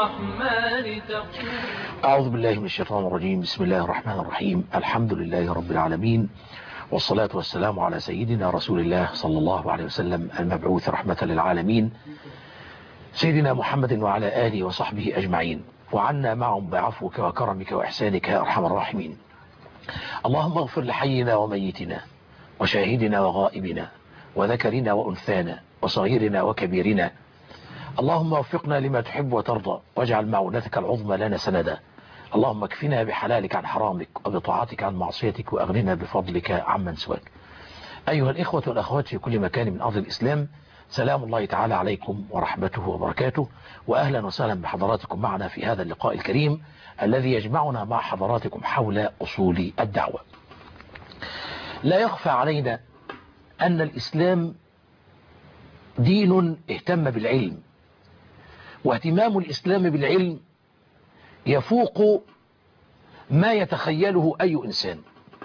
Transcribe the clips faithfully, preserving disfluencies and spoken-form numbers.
الرحمن تقول. أعوذ بالله من الشيطان الرجيم. بسم الله الرحمن الرحيم. الحمد لله رب العالمين، والصلاة والسلام على سيدنا رسول الله صلى الله عليه وسلم المبعوث رحمة للعالمين، سيدنا محمد وعلى آله وصحبه أجمعين، وعنا معهم بعفوك وكرمك وإحسانك يا أرحم الراحمين. اللهم اغفر لحينا وميتنا وشاهدنا وغائبنا وذكرنا وأنثانا وصغيرنا وكبيرنا. اللهم وفقنا لما تحب وترضى، واجعل معونتك العظمى لنا سندا. اللهم اكفنا بحلالك عن حرامك، وبطاعتك عن معصيتك، وأغننا بفضلك عمن سواك. أيها الإخوة والأخوات في كل مكان من أرض الإسلام، سلام الله تعالى عليكم ورحمته وبركاته، وأهلا وسهلا بحضراتكم معنا في هذا اللقاء الكريم الذي يجمعنا مع حضراتكم حول أصول الدعوة. لا يخفى علينا أن الإسلام دين اهتم بالعلم، واهتمام الإسلام بالعلم يفوق ما يتخيله أي إنسان.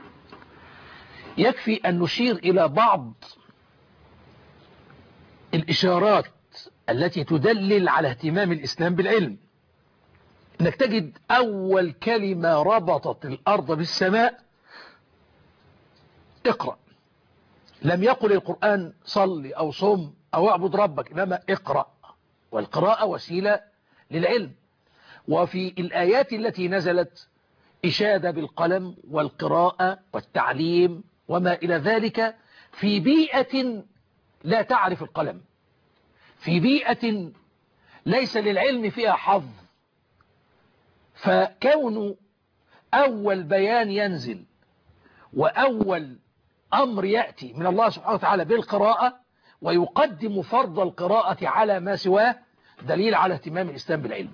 يكفي أن نشير إلى بعض الإشارات التي تدلل على اهتمام الإسلام بالعلم. إنك تجد أول كلمة ربطت الأرض بالسماء اقرأ. لم يقل القرآن صل أو صم أو اعبد ربك، إنما اقرأ، والقراءة وسيلة للعلم. وفي الآيات التي نزلت إشادة بالقلم والقراءة والتعليم وما إلى ذلك في بيئة لا تعرف القلم، في بيئة ليس للعلم فيها حظ. فكون أول بيان ينزل وأول أمر يأتي من الله سبحانه وتعالى بالقراءة، ويقدم فرض القراءة على ما سواه، دليل على اهتمام الإسلام بالعلم.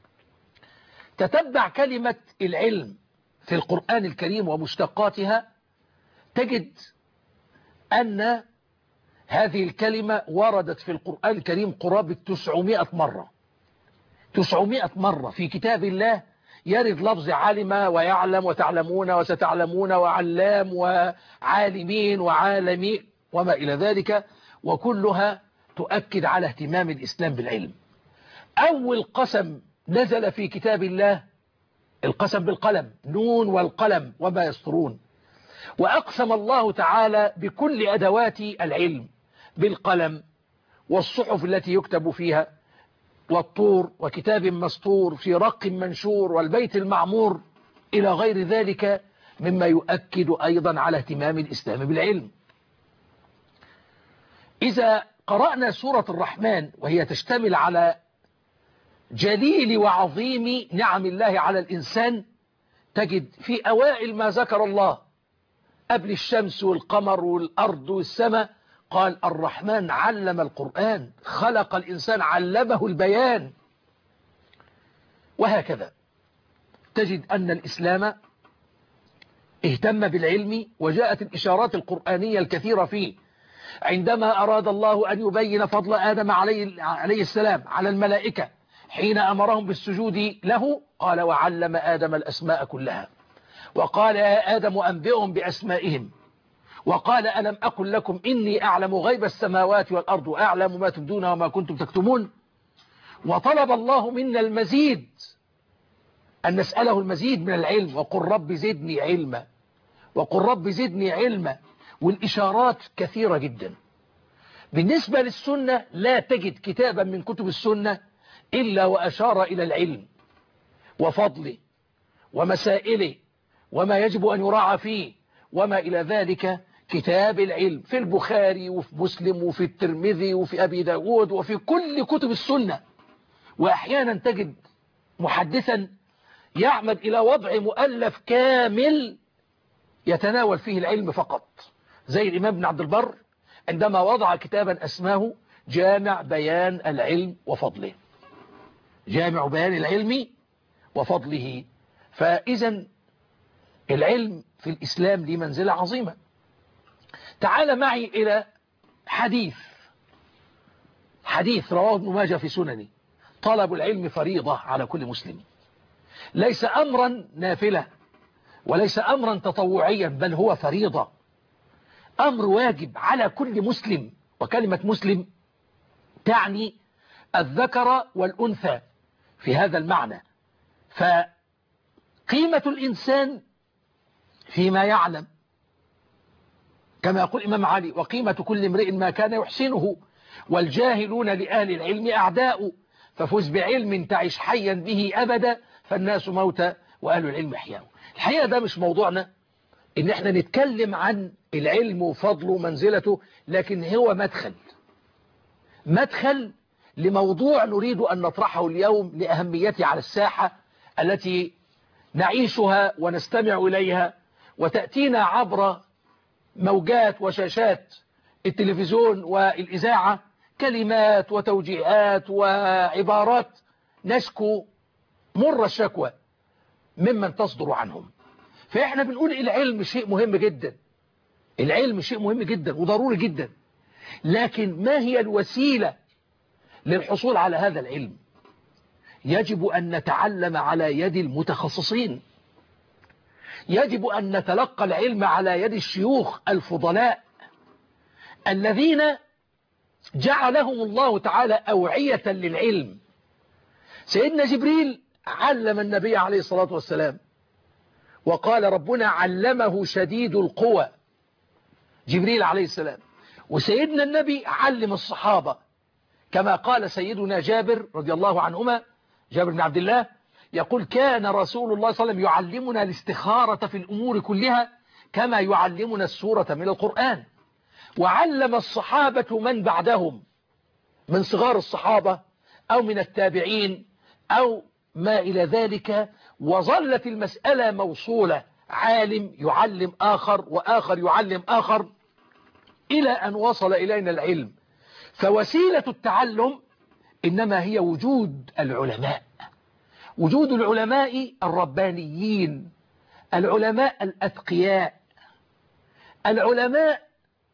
تتبع كلمة العلم في القرآن الكريم ومشتقاتها، تجد أن هذه الكلمة وردت في القرآن الكريم قرابة تسعمائة مرة. تسعمائة مرة في كتاب الله يرد لفظ علم ويعلم وتعلمون وستعلمون وعلام وعالمين وعالمين وما إلى ذلك، وكلها تؤكد على اهتمام الإسلام بالعلم. أول قسم نزل في كتاب الله القسم بالقلم، نون والقلم وما يسطرون. وأقسم الله تعالى بكل أدوات العلم، بالقلم والصحف التي يكتب فيها، والطور وكتاب مسطور في رق منشور والبيت المعمور إلى غير ذلك، مما يؤكد أيضا على اهتمام الإسلام بالعلم. إذا قرأنا سورة الرحمن وهي تشتمل على جليل وعظيم نعم الله على الإنسان، تجد في أوائل ما ذكر الله قبل الشمس والقمر والأرض والسماء قال الرحمن علم القرآن، خلق الإنسان علمه البيان. وهكذا تجد أن الإسلام اهتم بالعلم، وجاءت الإشارات القرآنية الكثيرة فيه. عندما أراد الله أن يبين فضل آدم عليه, عليه السلام على الملائكة حين أمرهم بالسجود له، قال وعلم آدم الأسماء كلها، وقال يا آدم أنبئهم بأسمائهم، وقال ألم أقل لكم إني أعلم غيب السماوات والأرض وأعلم ما تبدون وما كنتم تكتمون. وطلب الله منا المزيد، أن نسأله المزيد من العلم، وقل رب زدني علما، وقل رب زدني علما. والإشارات كثيرة جدا. بالنسبة للسنة لا تجد كتابا من كتب السنة إلا وأشار إلى العلم وفضله ومسائله وما يجب أن يراعى فيه وما إلى ذلك. كتاب العلم في البخاري وفي مسلم وفي الترمذي وفي أبي داود وفي كل كتب السنة. وأحيانا تجد محدثا يعمد إلى وضع مؤلف كامل يتناول فيه العلم فقط، زي الإمام ابن عبد البر عندما وضع كتابا اسماه جامع بيان العلم وفضله، جامع بيان العلم وفضله. فإذا العلم في الإسلام له منزلة عظيمة. تعال معي إلى حديث حديث رواه ابن ماجه في سننه: طلب العلم فريضة على كل مسلم، ليس أمرا نافلة وليس أمرا تطوعيا، بل هو فريضة، أمر واجب على كل مسلم. وكلمة مسلم تعني الذكر والأنثى في هذا المعنى. فقيمة الإنسان فيما يعلم، كما يقول الإمام علي: وقيمة كل امرئ ما كان يحسنه، والجاهلون لأهل العلم أعداء، ففز بعلم تعش حيا به أبدا، فالناس موتى وأهل العلم أحياء. الحقيقة ده مش موضوعنا إن احنا نتكلم عن العلم وفضله ومنزلته، لكن هو مدخل مدخل لموضوع نريد أن نطرحه اليوم لأهميته على الساحة التي نعيشها ونستمع إليها، وتأتينا عبر موجات وشاشات التلفزيون والإذاعة كلمات وتوجيهات وعبارات نشكو مر الشكوى ممن تصدر عنهم. فإحنا بنقول العلم شيء مهم جدا، العلم شيء مهم جدا وضروري جدا، لكن ما هي الوسيلة للحصول على هذا العلم؟ يجب أن نتعلم على يد المتخصصين، يجب أن نتلقى العلم على يد الشيوخ الفضلاء الذين جعلهم الله تعالى أوعية للعلم. سيدنا جبريل علم النبي عليه الصلاة والسلام، وقال ربنا: علمه شديد القوى، جبريل عليه السلام. وسيدنا النبي علم الصحابة، كما قال سيدنا جابر رضي الله عنهما، جابر بن عبد الله يقول: كان رسول الله صلى الله عليه وسلم يعلمنا الاستخارة في الأمور كلها كما يعلمنا السورة من القرآن. وعلم الصحابة من بعدهم من صغار الصحابة أو من التابعين أو ما إلى ذلك، وظلت المسألة موصولة، عالم يعلم آخر وآخر يعلم آخر إلى أن وصل إلينا العلم. فوسيلة التعلم إنما هي وجود العلماء، وجود العلماء الربانيين، العلماء الأتقياء، العلماء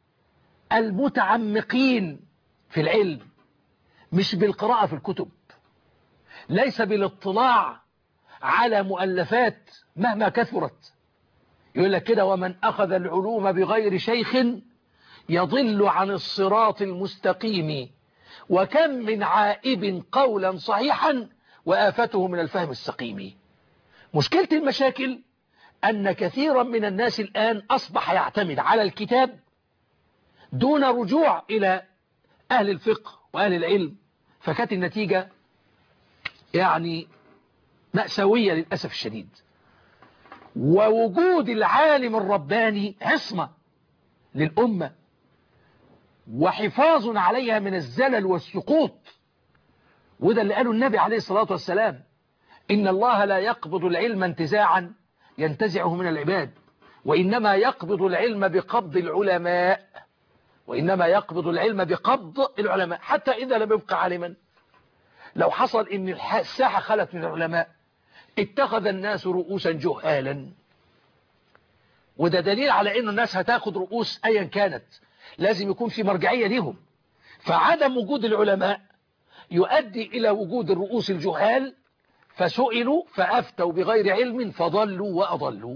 المتعمقين في العلم، مش بالقراءة في الكتب، ليس بالاطلاع على مؤلفات مهما كثرت. يقول لك كده: ومن أخذ العلوم بغير شيخ يضل عن الصراط المستقيم، وكم من عائب قولا صحيحا وآفته من الفهم السقيم. مشكلة المشاكل أن كثيرا من الناس الآن أصبح يعتمد على الكتاب دون رجوع إلى أهل الفقه وأهل العلم، فكانت النتيجة يعني مأساوية للأسف الشديد. ووجود العالم الرباني عصمة للأمة وحفاظ عليها من الزلل والسقوط. وده اللي قاله النبي عليه الصلاة والسلام: إن الله لا يقبض العلم انتزاعا ينتزعه من العباد، وإنما يقبض العلم بقبض العلماء، وإنما يقبض العلم بقبض العلماء. حتى إذا لم يبقى عالما، لو حصل إن الساحة خلت من العلماء اتخذ الناس رؤوسا جهالا. وده دليل على إن الناس هتاخد رؤوس أيا كانت، لازم يكون في مرجعية لهم. فعدم وجود العلماء يؤدي إلى وجود الرؤوس الجهال، فسئلوا فأفتوا بغير علم فضلوا وأضلوا،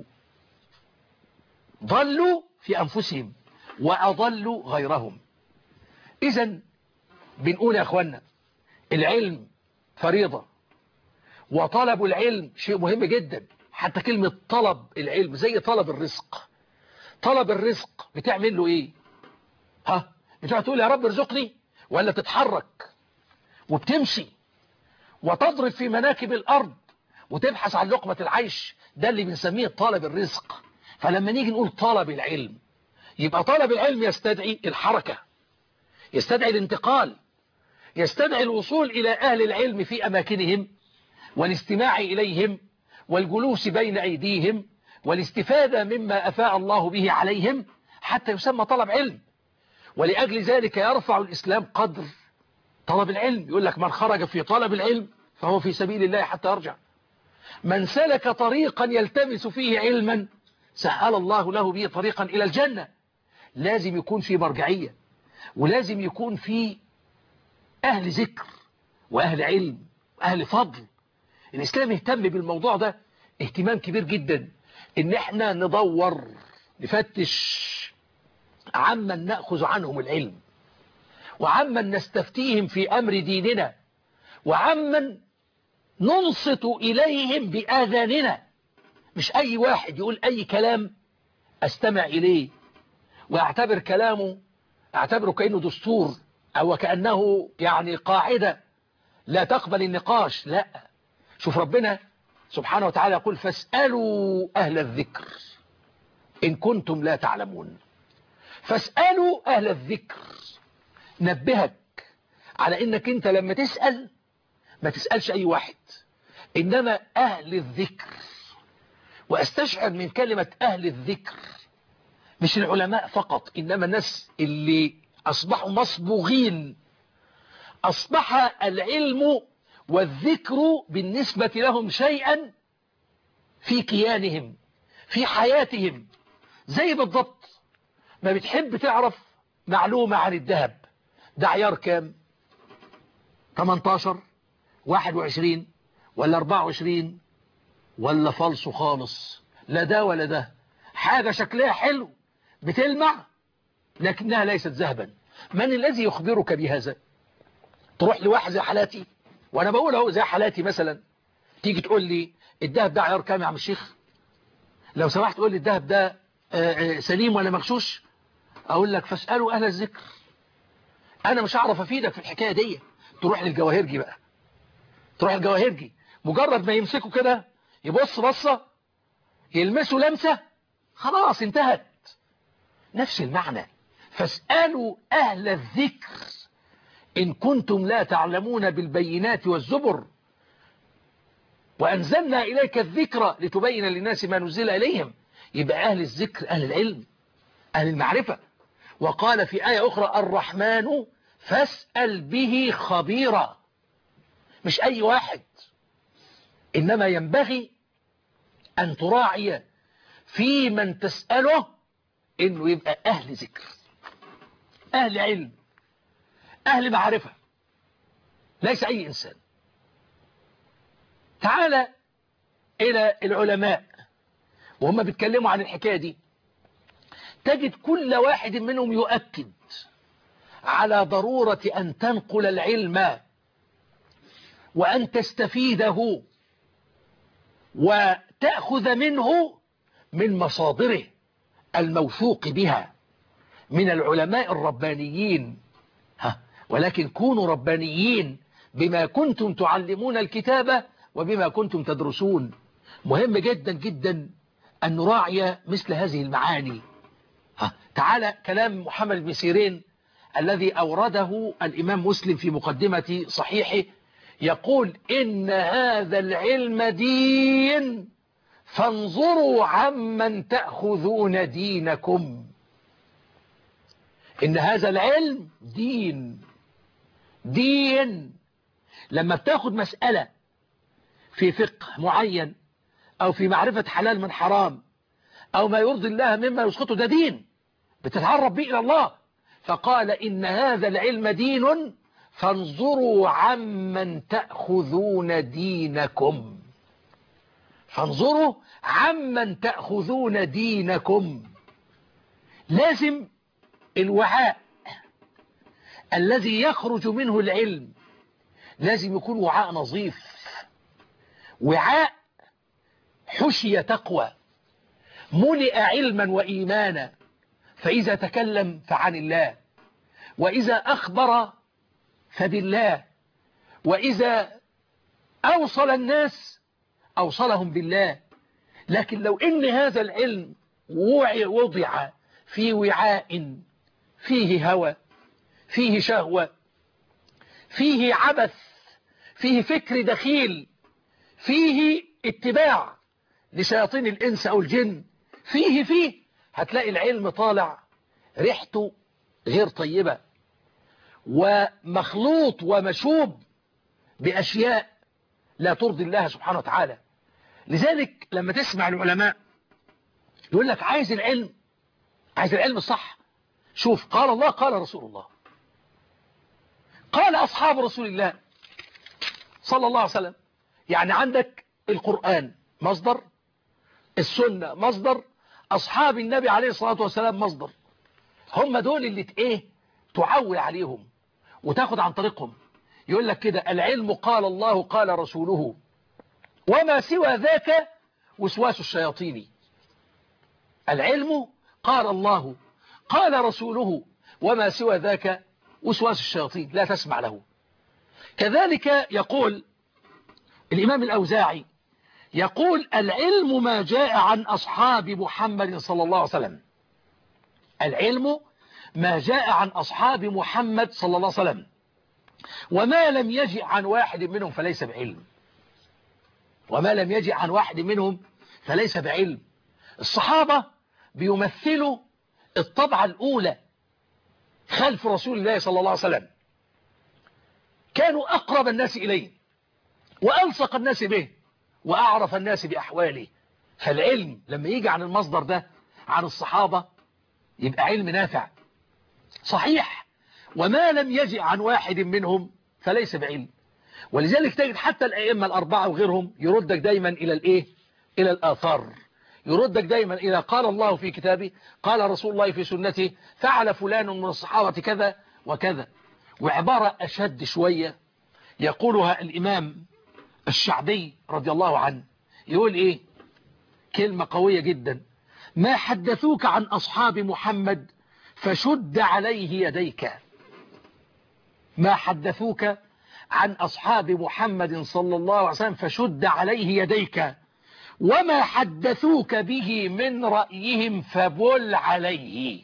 ضلوا في أنفسهم وأضلوا غيرهم. إذن بنقول يا أخوانا: العلم فريضة، وطلب العلم شيء مهم جدا. حتى كلمة طلب العلم زي طلب الرزق. طلب الرزق بتعمل له إيه؟ ها بتقعد تقول يا رب ارزقني، ولا تتحرك وبتمشي وتضرب في مناكب الأرض وتبحث عن لقمة العيش؟ ده اللي بنسميه طلب الرزق. فلما نيجي نقول طلب العلم، يبقى طلب العلم يستدعي الحركة، يستدعي الانتقال، يستدعي الوصول إلى أهل العلم في أماكنهم والاستماع إليهم والجلوس بين أيديهم والاستفادة مما أفاء الله به عليهم حتى يسمى طلب علم. ولأجل ذلك يرفع الإسلام قدر طلب العلم. يقول لك: من خرج في طلب العلم فهو في سبيل الله حتى يرجع. من سلك طريقا يلتمس فيه علما سهل الله له به طريقا إلى الجنة. لازم يكون في مرجعية، ولازم يكون في أهل ذكر وأهل علم وأهل فضل. الإسلام يهتم بالموضوع ده اهتمام كبير جدا، إن احنا ندور نفتش عمن نأخذ عنهم العلم، وعمن نستفتيهم في أمر ديننا، وعمن ننصت إليهم بآذاننا، مش أي واحد يقول أي كلام أستمع إليه وأعتبر كلامه أعتبره كأنه دستور أو كأنه يعني قاعدة لا تقبل النقاش. لا، شوف ربنا سبحانه وتعالى يقول فاسألوا أهل الذكر إن كنتم لا تعلمون. فاسألوا أهل الذكر، نبهك على إنك أنت لما تسأل ما تسألش أي واحد، إنما أهل الذكر. وأستشعر من كلمة أهل الذكر مش العلماء فقط، إنما الناس اللي أصبحوا مصبوغين، أصبح العلم والذكر بالنسبة لهم شيئا في كيانهم في حياتهم. زي بالضبط ما بتحب تعرف معلومة عن الذهب، ده عيار كام؟ تمنتاشر واحد وعشرين ولا اربعة وعشرين ولا فالصو خالص؟ لا ده ولا ده، حاجة شكلها حلو بتلمع لكنها ليست ذهبا. من الذي يخبرك بهذا؟ تروح لواحد زي حالاتي، وانا بقول اهو زي حالاتي مثلا، تيجي تقول لي الذهب ده عيار كام يا عم الشيخ؟ لو سمحت تقول لي الذهب ده سليم ولا مغشوش، اقول لك فاسألوا اهل الذكر. انا مش هعرف افيدك في الحكاية دي. تروح للجواهرجي بقى، تروح للجواهرجي مجرد ما يمسكوا كده يبص بصة يلمسوا لمسة خلاص انتهت. نفس المعنى، فاسألوا أهل الذكر إن كنتم لا تعلمون بالبينات والزبر وأنزلنا إليك الذكر لتبين للناس ما نزل إليهم. يبقى أهل الذكر أهل العلم أهل المعرفة. وقال في آية أخرى الرحمن فاسأل به خبيرا، مش أي واحد، إنما ينبغي أن تراعي في من تسأله إنه يبقى أهل ذكر أهل علم أهل معرفة، ليس أي إنسان. تعال إلى العلماء وهم بيتكلموا عن الحكاية دي، تجد كل واحد منهم يؤكد على ضرورة أن تنقل العلم وأن تستفيده وتأخذ منه من مصادره الموثوق بها من العلماء الربانيين. ها، ولكن كونوا ربانيين بما كنتم تعلمون الكتاب وبما كنتم تدرسون. مهم جدا جدا أن نراعي مثل هذه المعاني. ها، تعالى كلام محمد بن سيرين الذي أورده الإمام مسلم في مقدمة صحيحه، يقول إن هذا العلم دين فانظروا عمن تأخذون دينكم. إن هذا العلم دين دين لما بتاخد مسألة في فقه معين أو في معرفة حلال من حرام أو ما يرضي الله مما يسخطه، ده دين بتتعرف به إلى الله. فقال إن هذا العلم دين فانظروا عمن تأخذون دينكم. فانظروا عمن تأخذون دينكم. لازم الوعاء الذي يخرج منه العلم لازم يكون وعاء نظيف، وعاء حشي تقوى، ملئ علما وإيمانا. فإذا تكلم فعن الله، وإذا أخبر فبالله، وإذا أوصل الناس أوصلهم بالله. لكن لو إن هذا العلم وضع في وعاء فيه هوى، فيه شهوة، فيه عبث، فيه فكر دخيل، فيه اتباع لشياطين الإنس أو الجن، فيه فيه هتلاقي العلم طالع ريحته غير طيبة ومخلوط ومشوب بأشياء لا ترضي الله سبحانه وتعالى. لذلك لما تسمع العلماء يقول لك عايز العلم، عايز العلم الصح، شوف قال الله قال رسول الله قال أصحاب رسول الله صلى الله عليه وسلم. يعني عندك القرآن مصدر، السنة مصدر، أصحاب النبي عليه الصلاة والسلام مصدر. هم دول اللي ايه تعول عليهم وتاخد عن طريقهم. يقول لك كده العلم قال الله قال رسوله وما سوى ذاك وسواس الشياطين. العلم قال الله قال رسوله، وما سوى ذاك وسواس الشياطين لا تسمع له. كذلك يقول الإمام الأوزاعي، يقول العلم ما جاء عن أصحاب محمد صلى الله عليه وسلم. العلم ما جاء عن أصحاب محمد صلى الله عليه وسلم، وما لم يجئ عن واحد منهم فليس بعلم. وما لم يجئ عن واحد منهم فليس بعلم. الصحابة بيمثلوا الطبعة الأولى خلف رسول الله صلى الله عليه وسلم، كانوا أقرب الناس إليه وألصق الناس به وأعرف الناس بأحواله. فالعلم لما يجي عن المصدر ده عن الصحابة يبقى علم نافع صحيح، وما لم يجئ عن واحد منهم فليس بعلم. ولذلك تجد حتى الأئمة الأربعة وغيرهم يردك دايما إلى الإيه؟ إلى الآثار، يردك دايما إلى قال الله في كتابه، قال رسول الله في سنته، فعل فلان من الصحابة كذا وكذا. وعبارة أشد شوية يقولها الإمام الشعبي رضي الله عنه، يقول إيه؟ كلمة قوية جدا: ما حدثوك عن أصحاب محمد فشد عليه يديك. ما حدثوك عن أصحاب محمد صلى الله عليه وسلم فشد عليه يديك، وما حدثوك به من رأيهم فبل عليه.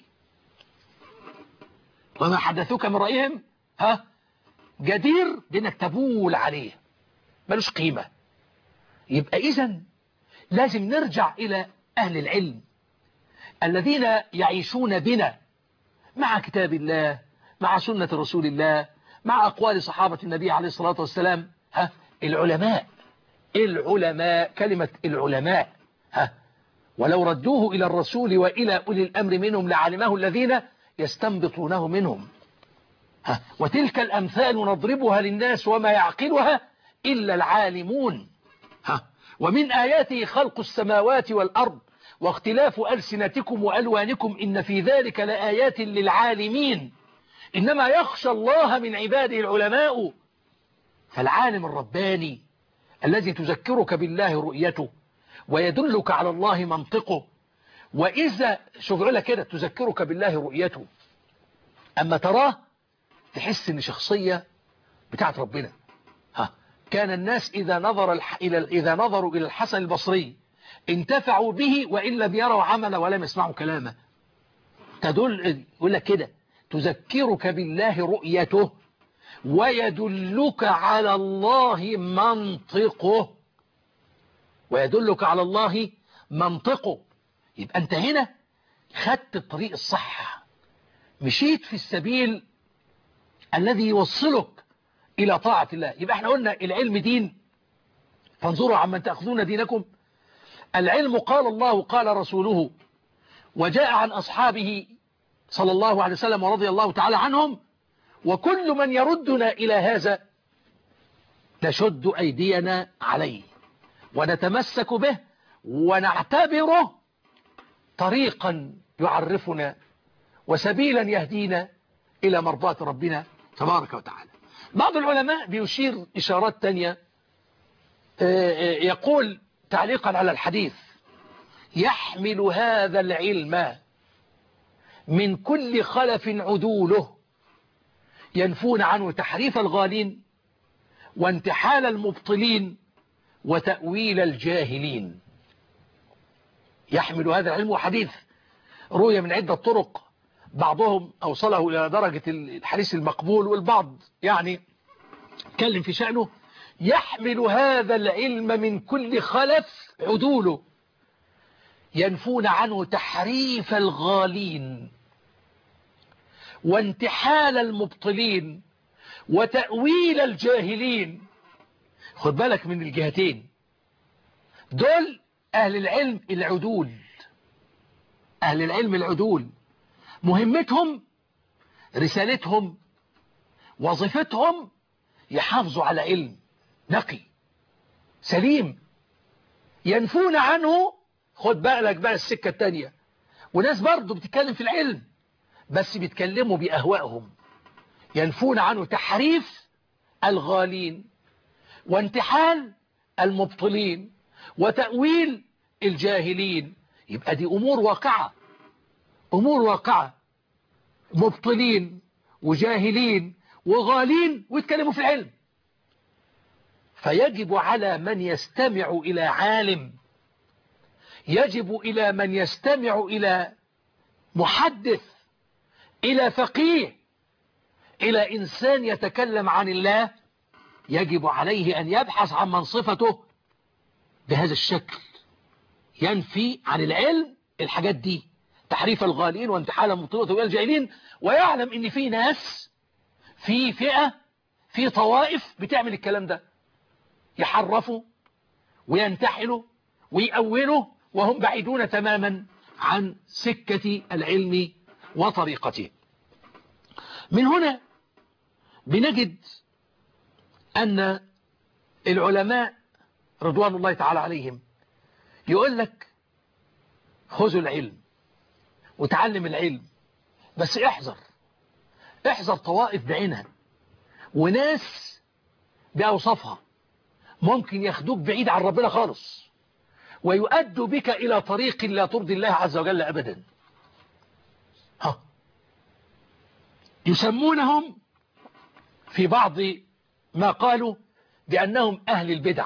وما حدثوك من رأيهم ها جدير بأنك تبول عليه، ملوش قيمة. يبقى إذن لازم نرجع إلى أهل العلم الذين يعيشون بنا مع كتاب الله، مع سنة رسول الله، مع أقوال صحابة النبي عليه الصلاة والسلام. ها العلماء العلماء كلمة العلماء ها ولو ردوه إلى الرسول وإلى أولي الأمر منهم لعلمه الذين يستنبطونه منهم. ها وتلك الأمثال نضربها للناس وما يعقلها إلا العالمون. ها ومن آياته خلق السماوات والأرض واختلاف ألسنتكم وألوانكم إن في ذلك لآيات للعالمين إنما يخشى الله من عباده العلماء. فالعالم الرباني الذي تذكرك بالله رؤيته ويدلك على الله منطقه، وإذا شوف لك كده تذكرك بالله رؤيته، أما تراه تحس إن شخصية بتاعت ربنا. ها كان الناس إذا نظر الح... إلى إذا نظروا إلى الحسن البصري انتفعوا به وإن لم يروا عمله ولم يسمعوا كلامه. تدل يقول لك كده تذكرك بالله رؤيته ويدلك على الله منطقه. ويدلك على الله منطقه. يبقى أنت هنا خدت الطريق الصح، مشيت في السبيل الذي يوصلك إلى طاعة الله. يبقى احنا قلنا العلم دين، فانظروا عمن تأخذون دينكم. العلم قال الله قال رسوله، وجاء عن أصحابه صلى الله عليه وسلم ورضي الله تعالى عنهم. وكل من يردنا إلى هذا نشد أيدينا عليه ونتمسك به ونعتبره طريقا يعرفنا وسبيلا يهدينا إلى مرضاة ربنا تبارك وتعالى. بعض العلماء بيشير إشارات تانية، يقول تعليقا على الحديث: يحمل هذا العلم من كل خلف عدوله ينفون عنه تحريف الغالين وانتحال المبطلين وتأويل الجاهلين. يحمل هذا العلم، وحديث روي من عدة طرق، بعضهم أوصله إلى درجة الحديث المقبول والبعض يعني اتكلم في شأنه. يحمل هذا العلم من كل خلف عدوله ينفون عنه تحريف الغالين وانتحال المبطلين وتأويل الجاهلين. خد بالك من الجهتين دول، أهل العلم العدول. أهل العلم العدول مهمتهم، رسالتهم، وظيفتهم يحافظوا على علم نقي سليم، ينفون عنه. خد بالك بقى السكة التانية، وناس برضو بتتكلم في العلم بس بيتكلموا بأهوائهم، ينفون عنه تحريف الغالين وانتحال المبطلين وتأويل الجاهلين. يبقى دي أمور واقعة، أمور واقعة، مبطلين وجاهلين وغالين ويتكلموا في العلم. فيجب على من يستمع إلى عالم، يجب إلى من يستمع إلى محدث، إلى فقيه، إلى إنسان يتكلم عن الله، يجب عليه أن يبحث عن من صفته بهذا الشكل، ينفي عن العلم الحاجات دي، تحريف الغالين وانتحال المبطلين والجاهلين، ويعلم ان في ناس، في فئة، في طوائف بتعمل الكلام ده، يحرفوا وينتحلوا ويأولوا وهم بعيدون تماما عن سكة العلم وطريقته. من هنا بنجد أن العلماء رضوان الله تعالى عليهم يقول لك خذوا العلم وتعلم العلم، بس احذر، احذر طوائف بعينها وناس بأوصافها ممكن ياخدوك بعيد عن ربنا خالص ويؤدوا بك إلى طريق لا ترضي الله عز وجل أبدا. ها يسمونهم في بعض ما قالوا بأنهم أهل البدع،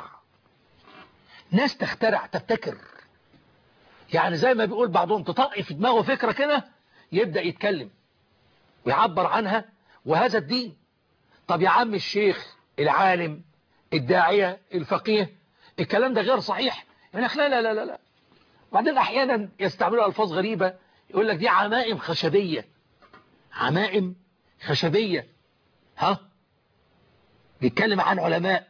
ناس تخترع تبتكر، يعني زي ما بيقول بعضهم تطقي في دماغه فكرة كده يبدأ يتكلم ويعبر عنها، وهذا الدين. طب يا عم الشيخ العالم الداعية الفقيه الكلام ده غير صحيح، يقول لك لا لا لا لا لا. بعدين أحيانا يستعملوا ألفاظ غريبة، يقول لك دي عمائم خشبية، عمائم خشبية. ها بيتكلم عن علماء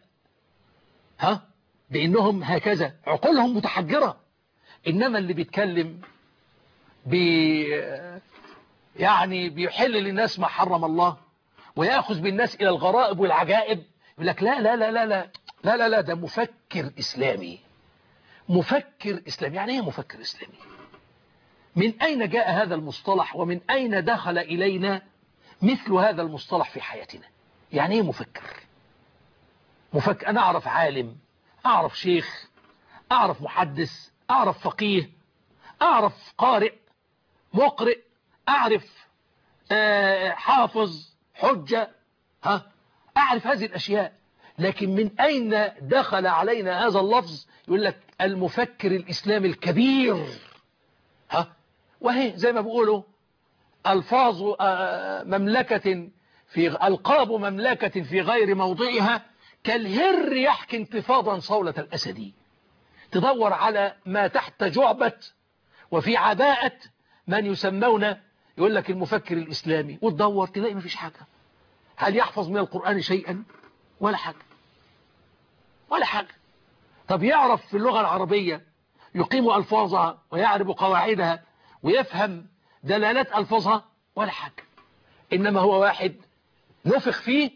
ها بأنهم هكذا عقولهم متحجرة، إنما اللي بيتكلم بي يعني بيحل للناس ما حرم الله ويأخذ بالناس إلى الغرائب والعجائب، يقول لك لا لا لا لا لا لا لا, لا ده مفكر إسلامي، مفكر إسلامي. يعني ايه مفكر إسلامي؟ من أين جاء هذا المصطلح ومن أين دخل إلينا مثل هذا المصطلح في حياتنا؟ يعني ايه مفكر؟ مفكر أنا أعرف عالم، أعرف شيخ، أعرف محدث، أعرف فقيه، أعرف قارئ مقرئ، أعرف آه حافظ حجة، ها أعرف هذه الأشياء، لكن من أين دخل علينا هذا اللفظ؟ يقول لك المفكر الإسلامي الكبير. ها وهي زي ما بيقولوا ألفاظ آه مملكة في ألقاب مملكة في غير موضعها كالهر يحكي انتفاضا صولة الأسد. تدور على ما تحت جعبة وفي عباءة من يسمون يقول لك المفكر الإسلامي، وتدور تلاقي ما فيش حاجة. هل يحفظ من القرآن شيئا؟ ولا حاجة، ولا حاجة. طب يعرف في اللغة العربية يقيم ألفاظها ويعرف قواعدها ويفهم دلالات ألفاظها؟ ولا حاجة. إنما هو واحد نفخ فيه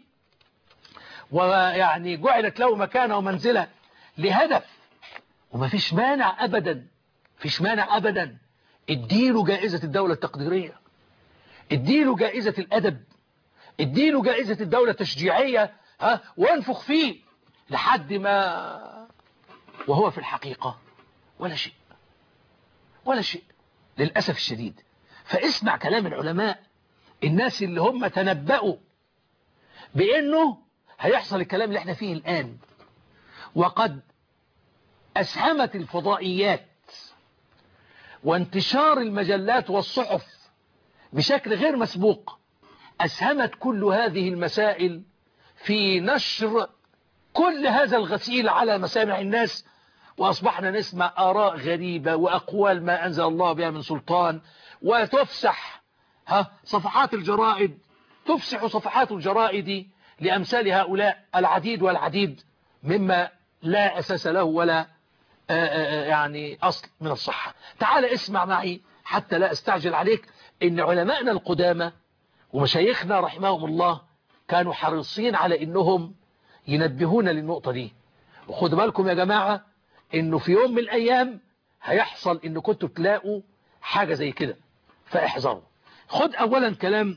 ويعني جعلت له مكانه ومنزله لهدف، وما فيش مانع أبدا، فيش مانع أبدا اديله جائزة الدولة التقديرية، اديله جائزة الأدب، اديله جائزة الدولة التشجيعية، ها وانفخ فيه لحد ما وهو في الحقيقة ولا شيء، ولا شيء للأسف الشديد. فاسمع كلام العلماء، الناس اللي هم تنبأوا بأنه هيحصل الكلام اللي احنا فيه الآن، وقد أسهمت الفضائيات وانتشار المجلات والصحف بشكل غير مسبوق، أسهمت كل هذه المسائل في نشر كل هذا الغسيل على مسامع الناس، وأصبحنا نسمع آراء غريبة وأقوال ما أنزل الله بها من سلطان، وتفسح ها صفحات الجرائد، تفسح صفحات الجرائد لأمثال هؤلاء العديد والعديد مما لا أساس له ولا يعني أصل من الصحة. تعال اسمع معي حتى لا استعجل عليك، إن علماءنا القدامى ومشايخنا رحمهم الله كانوا حريصين على إنهم ينبهون للنقطة دي. وخدوا بالكم يا جماعة إنه في يوم من الأيام هيحصل إنه كنتوا تلاقوا حاجة زي كده، فاحذروا. خد أولا كلام،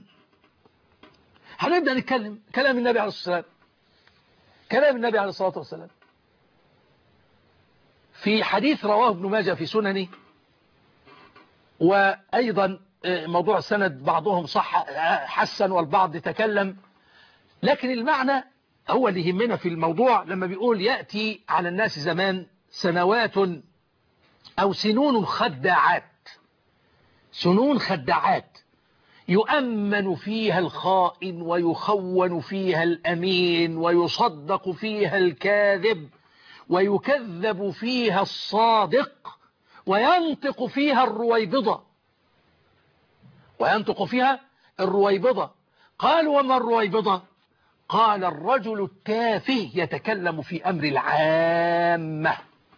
هنبدأ نتكلم كلام النبي عليه الصلاة والسلام، كلام النبي عليه الصلاة والسلام في حديث رواه ابن ماجه في سننه، وأيضا موضوع السند بعضهم صح حسن والبعض تكلم، لكن المعنى هو اللي يهمنا في الموضوع. لما بيقول يأتي على الناس زمان سنوات أو سنون خداعات، سنون خداعات يؤمن فيها الخائن ويخون فيها الأمين ويصدق فيها الكاذب ويكذب فيها الصادق وينطق فيها الرويبضة، وينطق فيها الرويبضة. قال وما الرويبضة؟ قال الرجل التافه يتكلم في أمر العامة.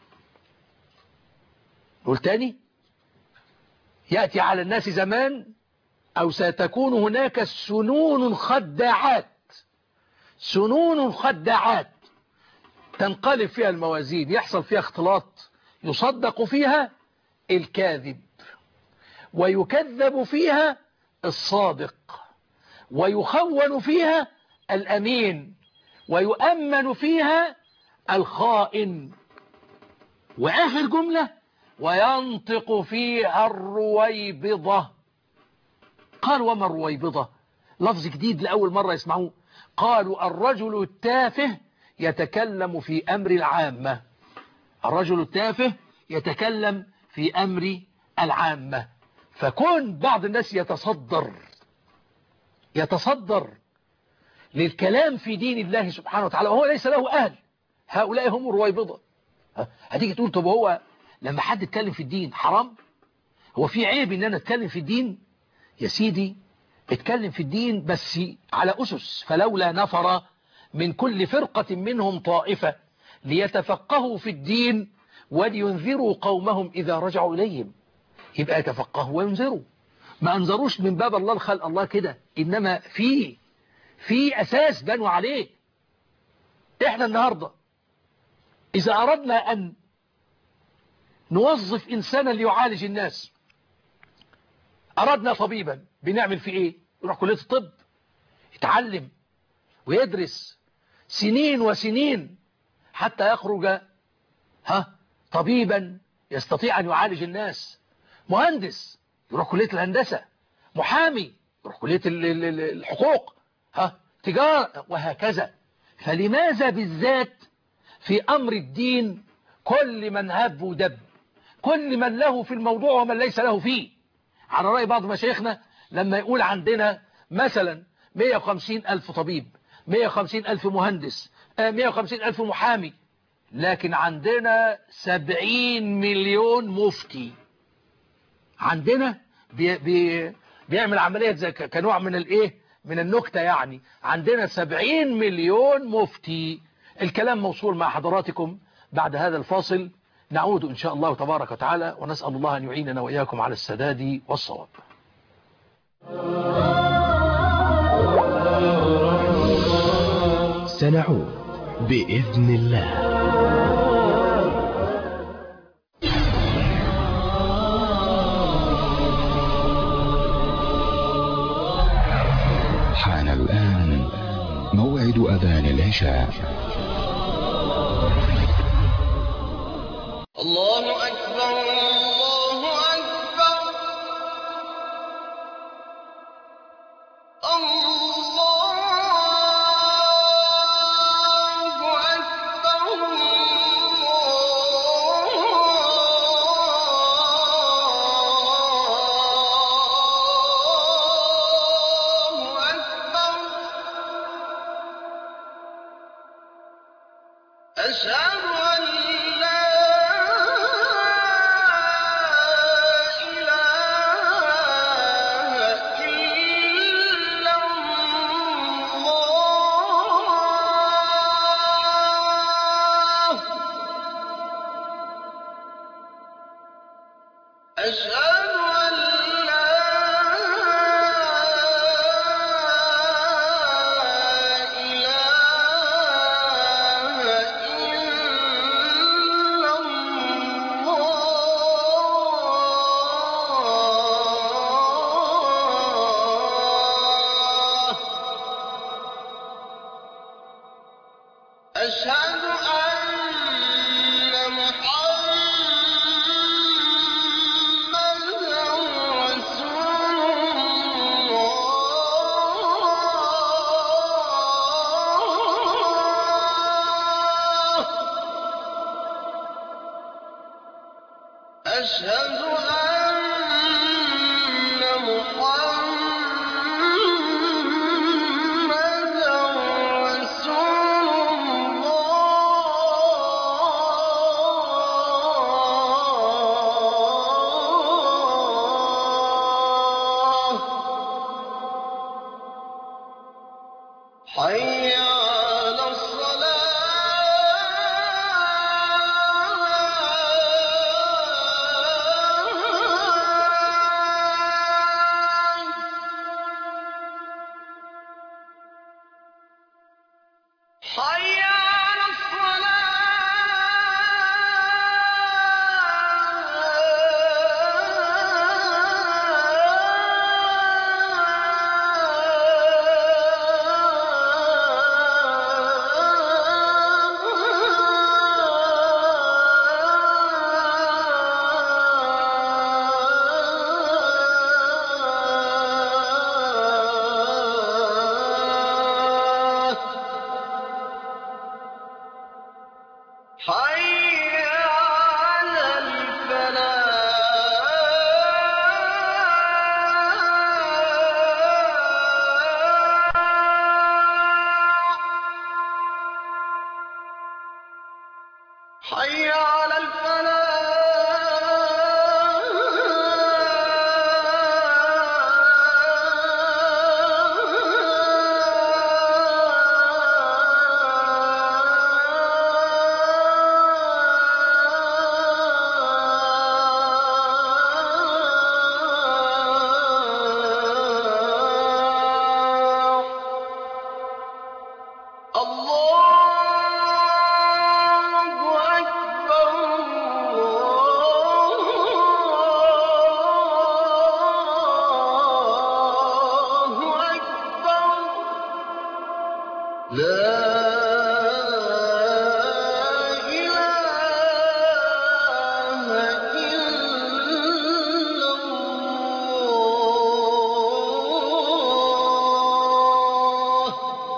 نقول تاني، يأتي على الناس زمان أو ستكون هناك سنون خداعات، سنون خداعات تنقلب فيها الموازين، يحصل فيها اختلاط، يصدق فيها الكاذب ويكذب فيها الصادق ويخون فيها الأمين ويؤمن فيها الخائن، وآخر جملة وينطق فيها الرويبضة. قال وما الرويبضة؟ لفظ جديد لأول مرة يسمعوه. قالوا الرجل التافه يتكلم في أمر العامة، الرجل التافه يتكلم في أمر العامة. فكون بعض الناس يتصدر يتصدر للكلام في دين الله سبحانه وتعالى وهو ليس له أهل، هؤلاء هم الرويبضة. هتيجي تقول طب هو لما حد يتكلم في الدين حرام؟ هو في عيب ان انا اتكلم في الدين؟ يا سيدي اتكلم في الدين بس على أسس، فلولا نفر من كل فرقة منهم طائفة ليتفقهوا في الدين ولينذروا قومهم إذا رجعوا إليهم. يبقى يتفقهوا وينذروا، ما أنذروش من باب الله الخلق الله كده، إنما في في أساس بنوا عليه. إحنا النهاردة إذا أردنا أن نوظف إنسانا ليعالج الناس، أردنا طبيبا، بنعمل في إيه؟ يروح كلية الطب يتعلم ويدرس سنين وسنين حتى يخرج ها طبيبا يستطيع أن يعالج الناس. مهندس يروح كلية الهندسة، محامي يروح كلية الحقوق، ها تجارة، وهكذا. فلماذا بالذات في أمر الدين كل من هب ودب، كل من له في الموضوع ومن ليس له فيه؟ على رأي بعض مشايخنا لما يقول عندنا مثلا مئة وخمسين ألف طبيب، مئة وخمسين ألف مهندس، مئة وخمسين ألف محامي، لكن عندنا سبعين مليون مفتي. عندنا بي بي بيعمل عملية زي كنوع من الايه من النكتة، يعني عندنا سبعين مليون مفتي. الكلام موصول مع حضراتكم بعد هذا الفاصل، نعود إن شاء الله تبارك وتعالى، ونسأل الله أن يعيننا وإياكم على السداد والصواب. سنعود بإذن الله. حان الآن موعد أذان العشاء. الله أكبر الله أكبر الله أكبر الله أكبر. أشهد أن لا أشهد أن لا إله إلا الله. أشهد أن محمدا أشهد أن محمدا رسول الله. حي على حي على حي على الفلاح. حي على الفلاح. الله أكبر الله أكبر لا إله إلا الله.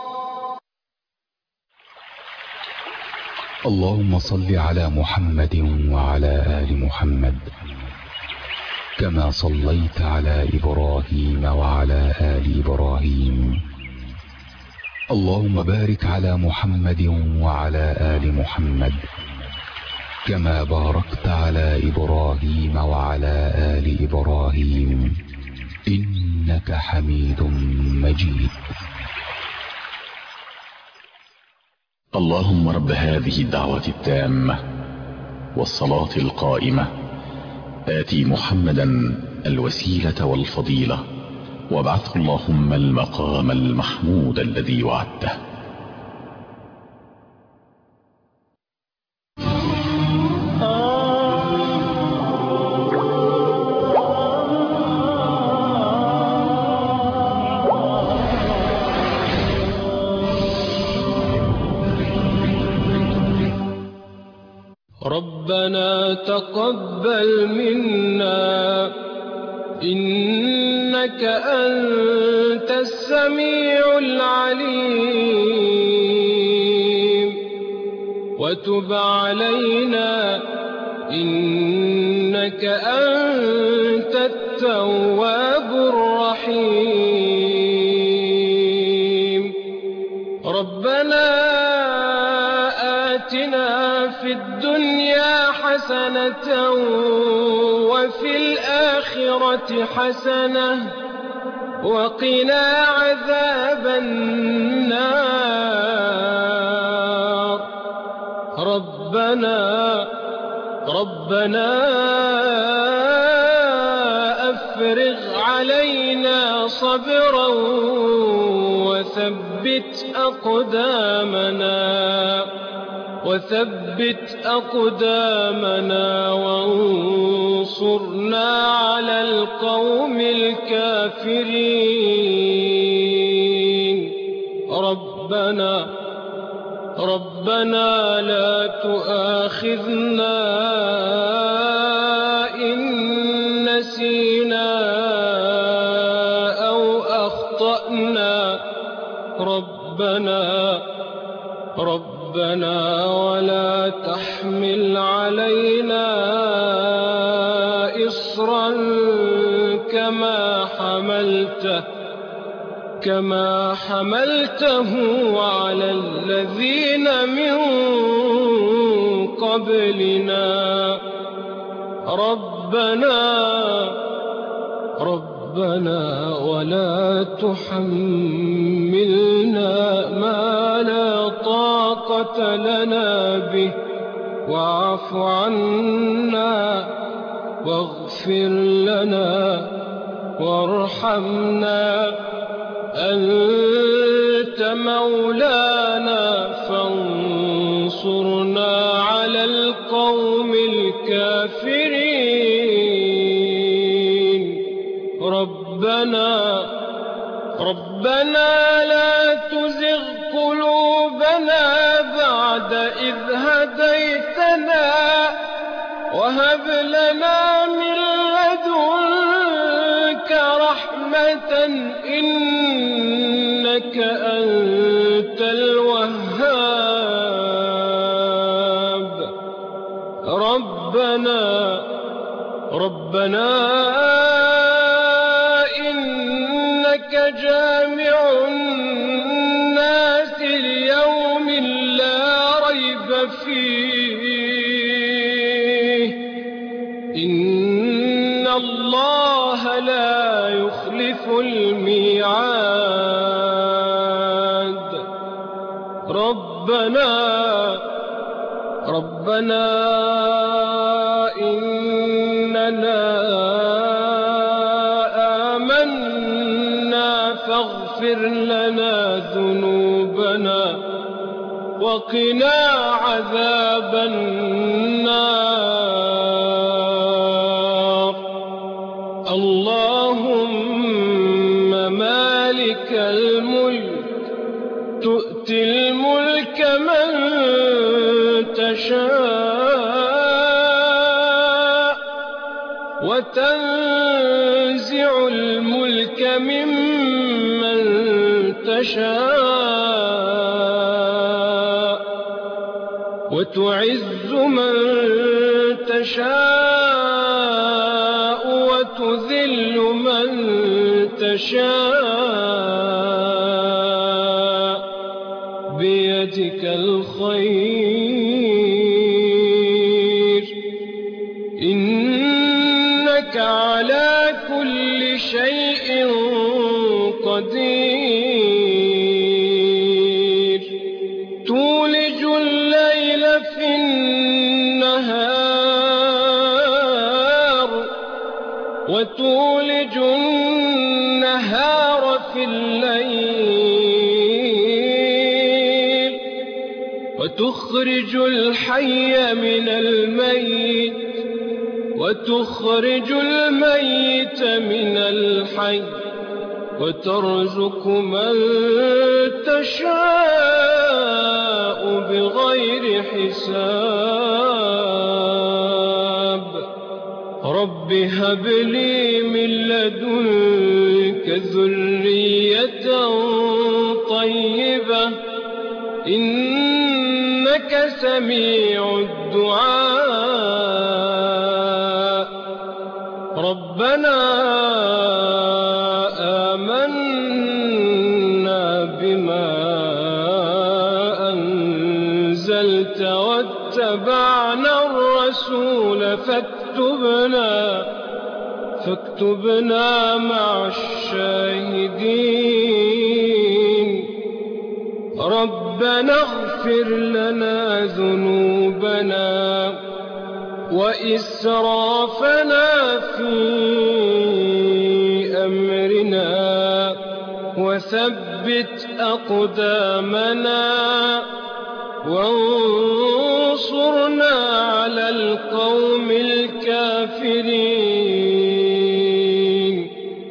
اللهم صل على محمد وعلى آل محمد كما صليت على إبراهيم وعلى آل إبراهيم. اللهم بارك على محمد وعلى آل محمد كما باركت على إبراهيم وعلى آل إبراهيم إنك حميد مجيد. اللهم رب هذه الدعوة التامة والصلاة القائمة آتي محمدا الوسيلة والفضيلة وابعثه اللهم المقام المحمود الذي وعدته. ربنا تقبل منا إنك أنت السميع العليم وتب علينا إنك أنت التواب الرحيم. ربنا آتنا في الدنيا حسنة وفي الآخرة حسنة وقنا عذاب النار. ربنا ربنا أفرغ علينا صبرا وثبت أقدامنا وثبت أقدامنا وانصرنا على القوم الكافرين. ربنا ربنا لا تؤاخذنا إن نسينا أو أخطأنا. ربنا ربنا ولا تحمل علينا حملته كما حملته على الذين من قبلنا ربنا ربنا ولا تحملنا ما لا طاقة لنا به واعف عنا واغفر لنا وارحمنا أنت مولانا فانصرنا على القوم الكافرين ربنا ربنا لا تزغ قلوبنا بعد إذ هديتنا وهب لنا من لدنك رحمة إنك أنت الوهاب ربنا ربنا إنك جامع الناس ليوم لا ريب فيه إن الله لا يخلف الميعاد ربنا ربنا إننا آمنا فاغفر لنا ذنوبنا وقنا عذاب النار اللهم مالك الملك تؤتي الملك من تشاء وتنزع الملك ممن تشاء وتعز من تشاء وتذل من تشاء بيدك الخير إنك على كل شيء قدير تولج الليل في النهار وتولج النهار في الليل وتخرج الحي من الميت وتخرج الميت من الحي وترزق من تشاء بغير حساب رب هب لي من لدنك ذرية طيبة إنك سميع الدعاء ربنا آمنا بما أنزلت واتبعنا الرسول فاكتبنا فاكتبنا مع الشاهدين ربنا اغفر لنا ذنوبنا وإسرافنا في أمرنا وثبت أقدامنا وانصرنا على القوم الكافرين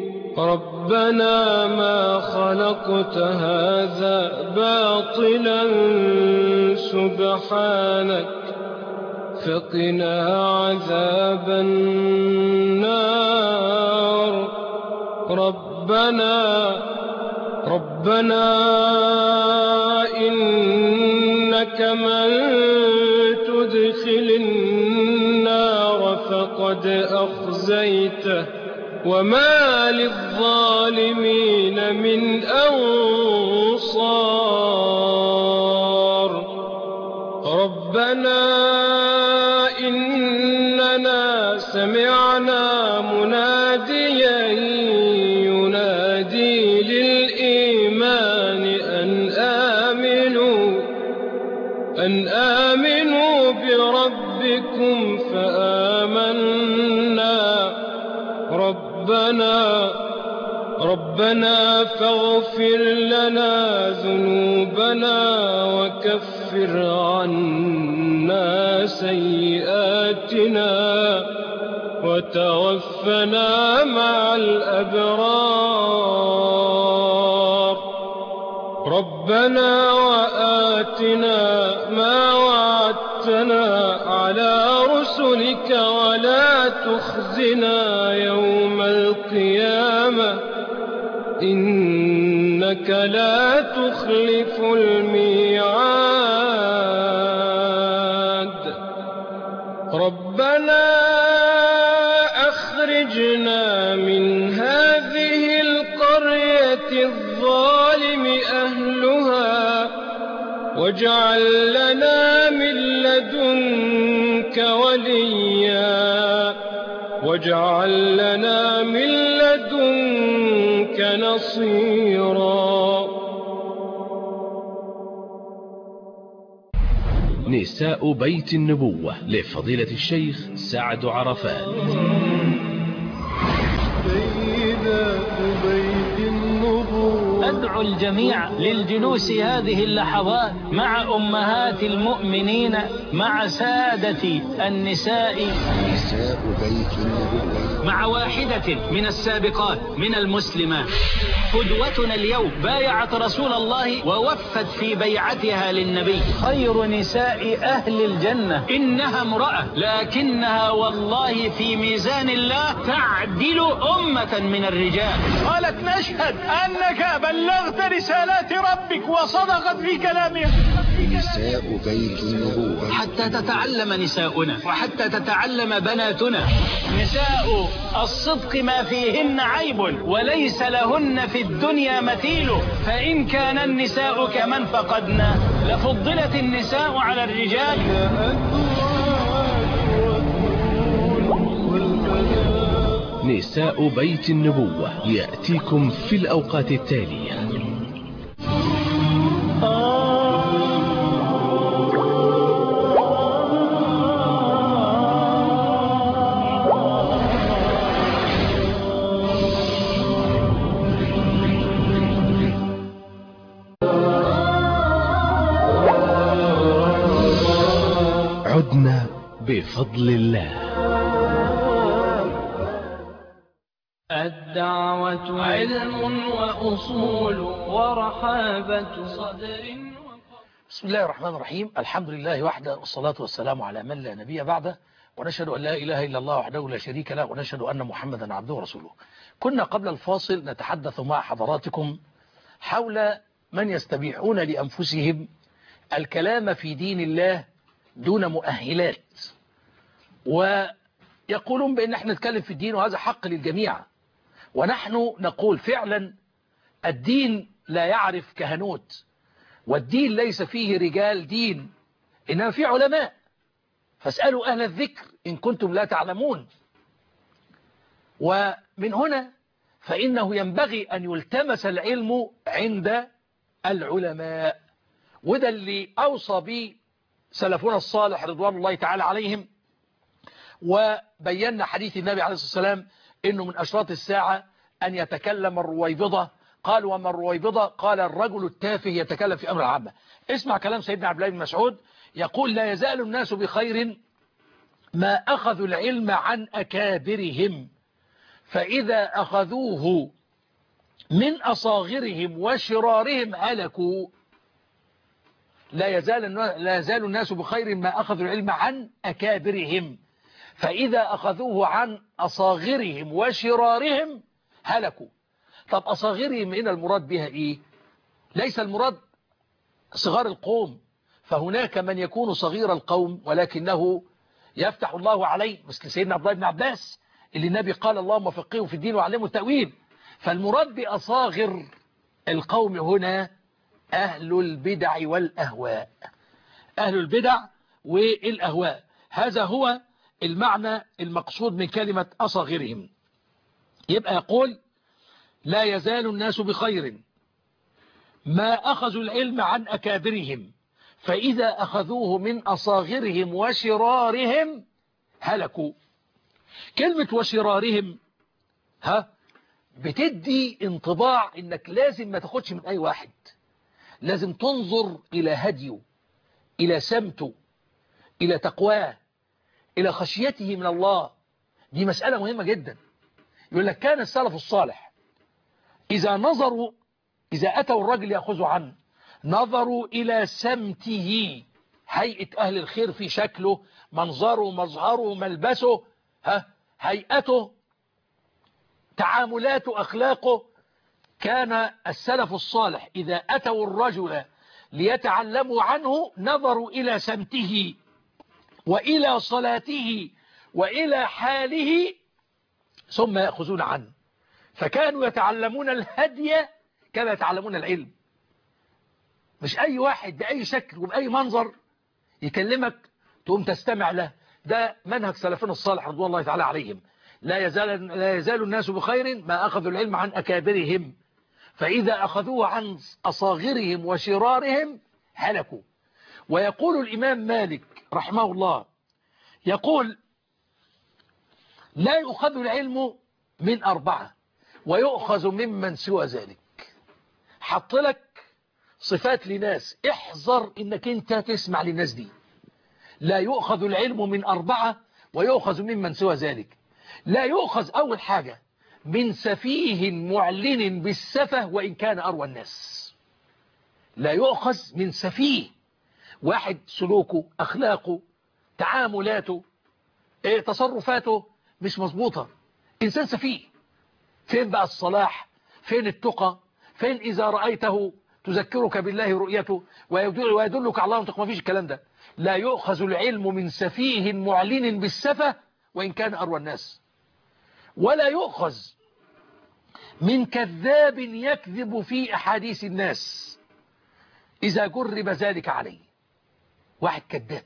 ربنا ما خلقت هذا باطلا سبحانك فقنا عذاب النار ربنا ربنا إنك من تدخل النار فقد أخزيته وما للظالمين من أنصار ربنا إننا سمعنا مناديا ينادي للإيمان أن آمنوا أن آمنوا بربكم فآمنا ربنا ربنا فاغفر لنا ذنوبنا وكفر عنا سيئاتنا وتوفنا مع الأبرار ربنا وآتنا ما وعدتنا على رسلك ولا تخزنا يوم القيامة إنك لا تخلف الميعاد ربنا أخرجنا من هذه القرية الظالم أهلها واجعل لنا من لدنك وليا واجعل لنا من لدنك نصيرا. نساء بيت النبوة لفضيلة الشيخ سعد عرفات. أدعو الجميع للجلوس هذه اللحظات مع أمهات المؤمنين مع سادة النساء نساء بيت النبوة مع واحدة من السابقات من المسلمات. قدوتنا اليوم بايعت رسول الله ووفت في بيعتها للنبي. خير نساء أهل الجنة إنها امرأة لكنها والله في ميزان الله تعدل أمة من الرجال. قالت نشهد أنك بلغت رسالات ربك وصدقت في كلامها. نساء بيت النبوة حتى تتعلم نساؤنا وحتى تتعلم بناتنا. نساء الصدق ما فيهن عيب وليس لهن في الدنيا مثيل، فإن كان النساء كمن فقدنا لفضلت النساء على الرجال. نساء بيت النبوة يأتيكم في الأوقات التالية. عدنا بفضل الله. الدعوة علم وأصول ورحابة صدر. بسم الله الرحمن الرحيم. الحمد لله وحده والصلاة والسلام على من لا نبي بعده، ونشهد أن لا إله إلا الله وحده لا شريك له، ونشهد أن محمدا عبده ورسوله. كنا قبل الفاصل نتحدث مع حضراتكم حول من يستبيحون لأنفسهم الكلام في دين الله دون مؤهلات، ويقولون بأن احنا نتكلم في الدين وهذا حق للجميع. ونحن نقول فعلا الدين لا يعرف كهنوت، والدين ليس فيه رجال دين، إنما فيه علماء، فاسألوا أهل الذكر إن كنتم لا تعلمون. ومن هنا فإنه ينبغي أن يلتمس العلم عند العلماء، وده اللي أوصى به سلفنا الصالح رضوان الله تعالى عليهم. وبينا حديث النبي عليه الصلاة والسلام إنه من أشراط الساعة أن يتكلم الرويبضة. قال وما الرويبضة؟ قال الرجل التافه يتكلم في أمر العامة. اسمع كلام سيدنا عبد الله بن مسعود يقول لا يزال الناس بخير ما أخذوا العلم عن أكابرهم، فإذا أخذوه من أصاغرهم وشرارهم هلكوا. لا يزال لا يزال الناس بخير ما أخذوا العلم عن أكابرهم، فإذا أخذوه عن أصاغرهم وشرارهم هلكوا. طب أصاغرهم هنا المراد بها إيه؟ ليس المراد صغار القوم، فهناك من يكون صغير القوم ولكنه يفتح الله عليه، مثل سيدنا عبد الله بن عباس اللي النبي قال اللهم فقهه في الدين وعلمه التأويل. فالمراد بأصاغر القوم هنا أهل البدع والأهواء، أهل البدع والأهواء، هذا هو المعنى المقصود من كلمة أصاغرهم. يبقى يقول لا يزال الناس بخير ما أخذوا العلم عن أكابرهم، فإذا أخذوه من أصاغرهم وشرارهم هلكوا. كلمة وشرارهم ها بتدي انطباع انك لازم ما تاخدش من اي واحد، لازم تنظر الى هديه، الى سمته، الى تقواه، الى خشيته من الله. دي مسألة مهمة جدا. يقول لك كان السلف الصالح اذا نظروا، اذا اتوا الرجل يأخذوا عنه، نظروا الى سمته، هيئة اهل الخير في شكله، منظره، مظهره، ملبسه، ها هيئته، تعاملاته، أخلاقه. كان السلف الصالح إذا أتوا الرجل ليتعلموا عنه نظروا إلى سمته وإلى صلاته وإلى حاله ثم يأخذون عنه. فكانوا يتعلمون الهدي كما يتعلمون العلم. مش أي واحد بأي شكل وبأي منظر يكلمك تقوم تستمع له. ده منهج سلفنا الصالح رضوان الله تعالى عليهم. لا يزال, لا يزال الناس بخير ما أخذوا العلم عن أكابرهم، فإذا أخذوه عن أصاغرهم وشرارهم هلكوا. ويقول الإمام مالك رحمه الله، يقول لا يؤخذ العلم من أربعة ويؤخذ ممن سوى ذلك. حط لك صفات لناس، احذر انك انت تسمع للناس دي. لا يؤخذ العلم من أربعة ويؤخذ ممن سوى ذلك. لا يؤخذ أول حاجة من سفيه معلن بالسفه وإن كان أروى الناس. لا يؤخذ من سفيه، واحد سلوكه، أخلاقه، تعاملاته، إيه، تصرفاته مش مظبوطة، إنسان سفيه. فين بقى الصلاح؟ فين التقى؟ فين إذا رأيته تذكرك بالله رؤيته ويدلك على الله؟ ما فيش الكلام ده. لا يؤخذ العلم من سفيه معلن بالسفه وإن كان أروى الناس. ولا يؤخذ من كذاب يكذب في أحاديث الناس إذا جرب ذلك عليه. واحد كذاب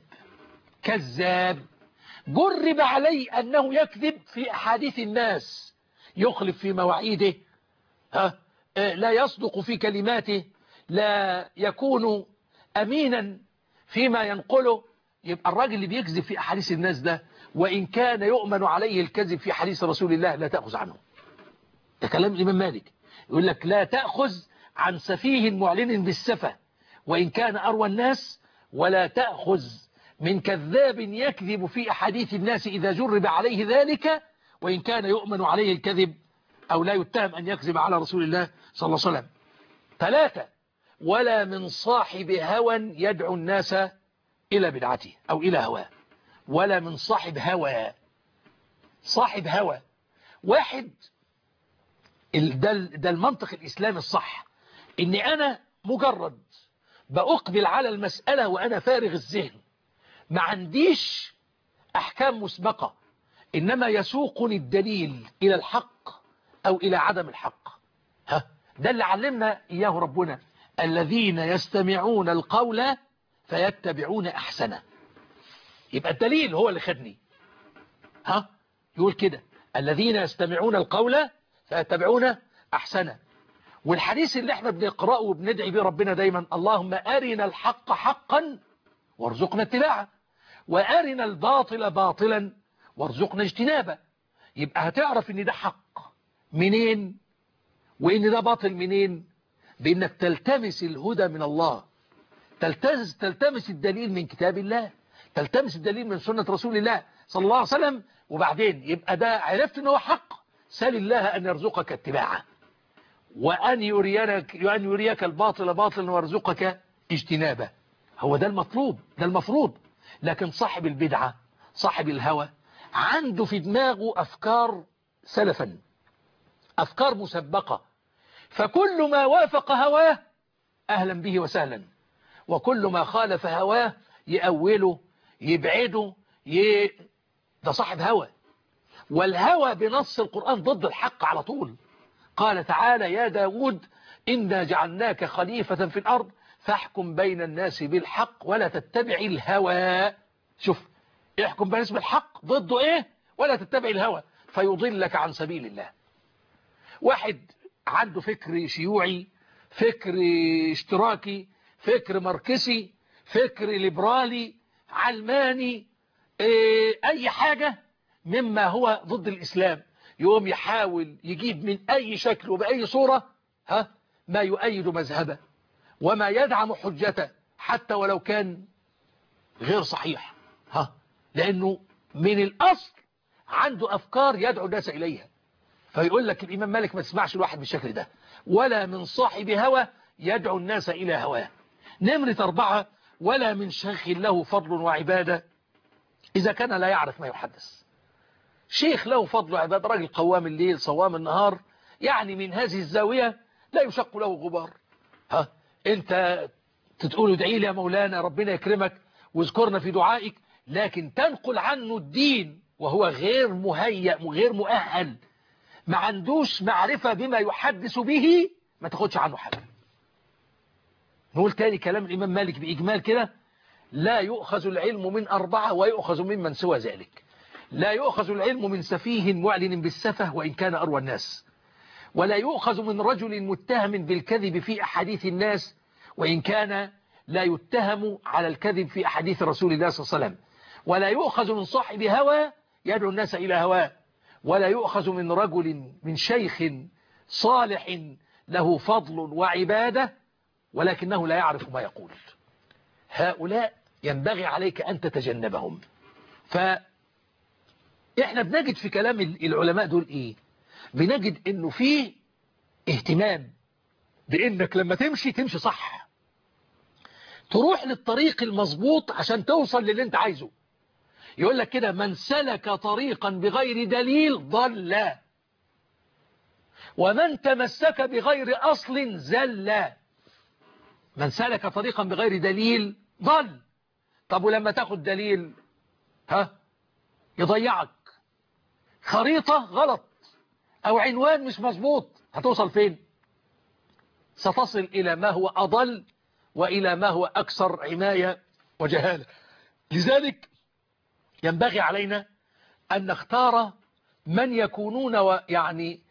كذاب جرب عليه أنه يكذب في أحاديث الناس، يخلف في مواعيده، ها لا يصدق في كلماته، لا يكون أمينا فيما ينقله. يبقى الراجل اللي بيكذب في أحاديث الناس ده وإن كان يؤمن عليه الكذب في حديث رسول الله لا تأخذ عنه. ده كلام الإمام مالك. يقول لك لا تأخذ عن سفيه معلن بالسفة وإن كان أروى الناس، ولا تأخذ من كذاب يكذب في أحاديث الناس إذا جرب عليه ذلك وإن كان يؤمن عليه الكذب أو لا يتهم أن يكذب على رسول الله صلى الله عليه وسلم. ثلاثة، ولا من صاحب هوى يدعو الناس إلى بدعته أو إلى هواه. ولا من صاحب هوى. صاحب هوى واحد، ده, ده المنطق الإسلامي الصح، إني أنا مجرد بأقبل على المسألة وأنا فارغ الذهن، ما عنديش أحكام مسبقة، إنما يسوقني الدليل إلى الحق أو إلى عدم الحق. ها ده اللي علمنا إياه ربنا، الذين يستمعون القول فيتبعون أحسنه. يبقى الدليل هو اللي خدني. ها يقول كده الذين يستمعون القول فيتبعون أحسنه. والحديث اللي احنا بنقرأه وبندعي بيه ربنا دايما، اللهم أرنا الحق حقا وارزقنا اتباعه وأرنا الباطل باطلا وارزقنا اجتنابه. يبقى هتعرف ان ده حق منين وان ده باطل منين؟ بانك تلتمس الهدى من الله، تلتمس, تلتمس الدليل من كتاب الله، تلتمس الدليل من سنة رسول الله صلى الله عليه وسلم. وبعدين يبقى ده عرفت انه حق، سل الله أن يرزقك اتباعه وأن يريك, وأن يريك الباطل باطلا ويرزقك اجتنابه. هو ده المطلوب، ده المفروض. لكن صاحب البدعة، صاحب الهوى، عنده في دماغه أفكار سلفا، أفكار مسبقة، فكل ما وافق هواه أهلا به وسهلا، وكل ما خالف هواه يأوله يبعده ي... ده صاحب هوى. والهوى بنص القرآن ضد الحق على طول. قال تعالى يا داود إنا جعلناك خليفة في الأرض فاحكم بين الناس بالحق ولا تتبع الهوى. شوف احكم بين الناس بالحق ضده ايه؟ ولا تتبع الهوى فيضلك عن سبيل الله. واحد عنده فكر شيوعي، فكر اشتراكي، فكر ماركسي، فكر ليبرالي، علماني، ايه اي حاجة مما هو ضد الإسلام، يقوم يحاول يجيب من أي شكل وبأي صورة ها ما يؤيد مذهبه وما يدعم حجته حتى ولو كان غير صحيح، ها لأنه من الأصل عنده أفكار يدعو الناس إليها. فيقول لك الإمام مالك ما تسمعش الواحد بالشكل ده، ولا من صاحب هوى يدعو الناس إلى هواه. نمرة أربعة ولا من شيخ له فضل وعبادة إذا كان لا يعرف ما يحدث. شيخ له فضل وعبادة، راجل قوام الليل صوام النهار، يعني من هذه الزاوية لا يشق له غبار. ها انت تقول ادعي لي يا مولانا ربنا يكرمك واذكرنا في دعائك، لكن تنقل عنه الدين وهو غير مهيأ وغير مؤهل، ما عندوش معرفة بما يحدث به، ما تاخدش عنه حاجة. نقول تاني كلام الإمام مالك بإجمال كده: لا يؤخذ العلم من أربعة ويؤخذ ممن سوى ذلك. لا يؤخذ العلم من سفيه معلن بالسفه وإن كان أروى الناس، ولا يؤخذ من رجل متهم بالكذب في أحاديث الناس وإن كان لا يتهم على الكذب في أحاديث رسول الله صلى الله عليه وسلم، ولا يؤخذ من صاحب هوى يدعو الناس إلى هواه، ولا يؤخذ من رجل من شيخ صالح له فضل وعبادة ولكنه لا يعرف ما يقول. هؤلاء ينبغي عليك أن تتجنبهم. فإحنا بنجد في كلام العلماء دول إيه؟ بنجد إنه فيه اهتمام بإنك لما تمشي تمشي صح، تروح للطريق المظبوط عشان توصل للي انت عايزه. يقول لك كده: من سلك طريقا بغير دليل ضل، ومن تمسك بغير أصل زل. من سلك طريقا بغير دليل ضل. طب ولما تاخد دليل ها يضيعك، خريطة غلط أو عنوان مش مظبوط، هتوصل فين؟ ستصل إلى ما هو أضل وإلى ما هو أكثر عناية وجهالة. لذلك ينبغي علينا أن نختار من يكونون يعني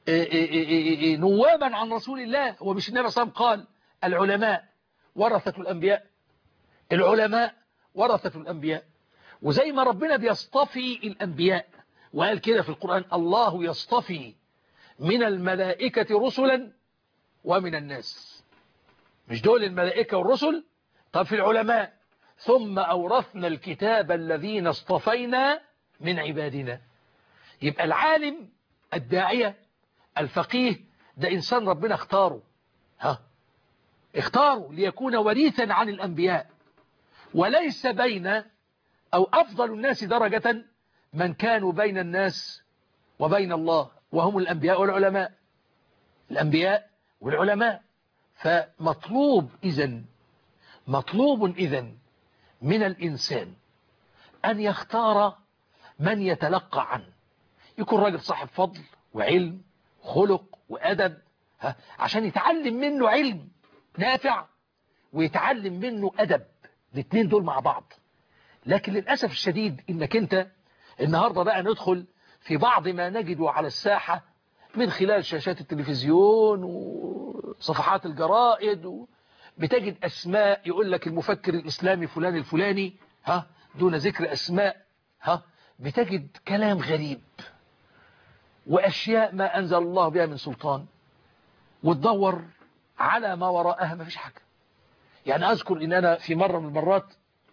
نوابا عن رسول الله. ومش النبي صلى الله عليه وسلم قال: العلماء ورثة الأنبياء، العلماء ورثة الأنبياء. وزي ما ربنا بيصطفي الأنبياء وقال كده في القرآن: الله يصطفي من الملائكة رسلا ومن الناس. مش دول الملائكة والرسل؟ طب في العلماء: ثم أورثنا الكتاب الذين اصطفينا من عبادنا. يبقى العالم الداعية الفقيه ده إنسان ربنا اختاره، ها اختاره ليكون وريثا عن الأنبياء. وليس بين أو أفضل الناس درجة من كانوا بين الناس وبين الله، وهم الأنبياء والعلماء. الأنبياء والعلماء. فمطلوب إذن مطلوب إذن من الإنسان أن يختار من يتلقى عنه، يكون راجل صاحب فضل وعلم خلق وأدب، ها عشان يتعلم منه علم نافع ويتعلم منه أدب، الاثنين دول مع بعض. لكن للأسف الشديد إنك أنت النهاردة بقى ندخل في بعض ما نجده على الساحة من خلال شاشات التلفزيون وصفحات الجرائد، بتجد أسماء يقول لك المفكر الإسلامي فلان الفلاني، ها دون ذكر أسماء، ها بتجد كلام غريب وأشياء ما أنزل الله بها من سلطان، وتدور على ما وراءها ما فيش حاجة. يعني أذكر إن أنا في مرة من المرات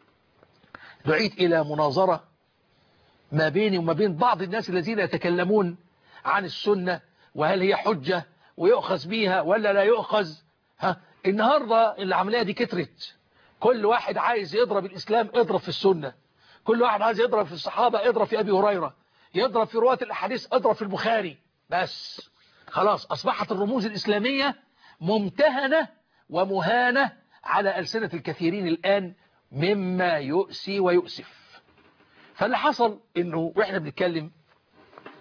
دعيت إلى مناظرة ما بيني وما بين بعض الناس الذين يتكلمون عن السنة وهل هي حجة ويؤخذ بيها ولا لا يؤخذ. ها النهاردة العملية دي كترت، كل واحد عايز يضرب الإسلام اضرب في السنة، كل واحد عايز يضرب في الصحابة اضرب في أبي هريرة، يضرب في رواة الأحاديث اضرب في البخاري. بس خلاص أصبحت الرموز الإسلامية ممتهنة ومهانة على ألسنة الكثيرين الآن مما يؤسي ويؤسف. فاللي حصل إنه وإحنا بنتكلم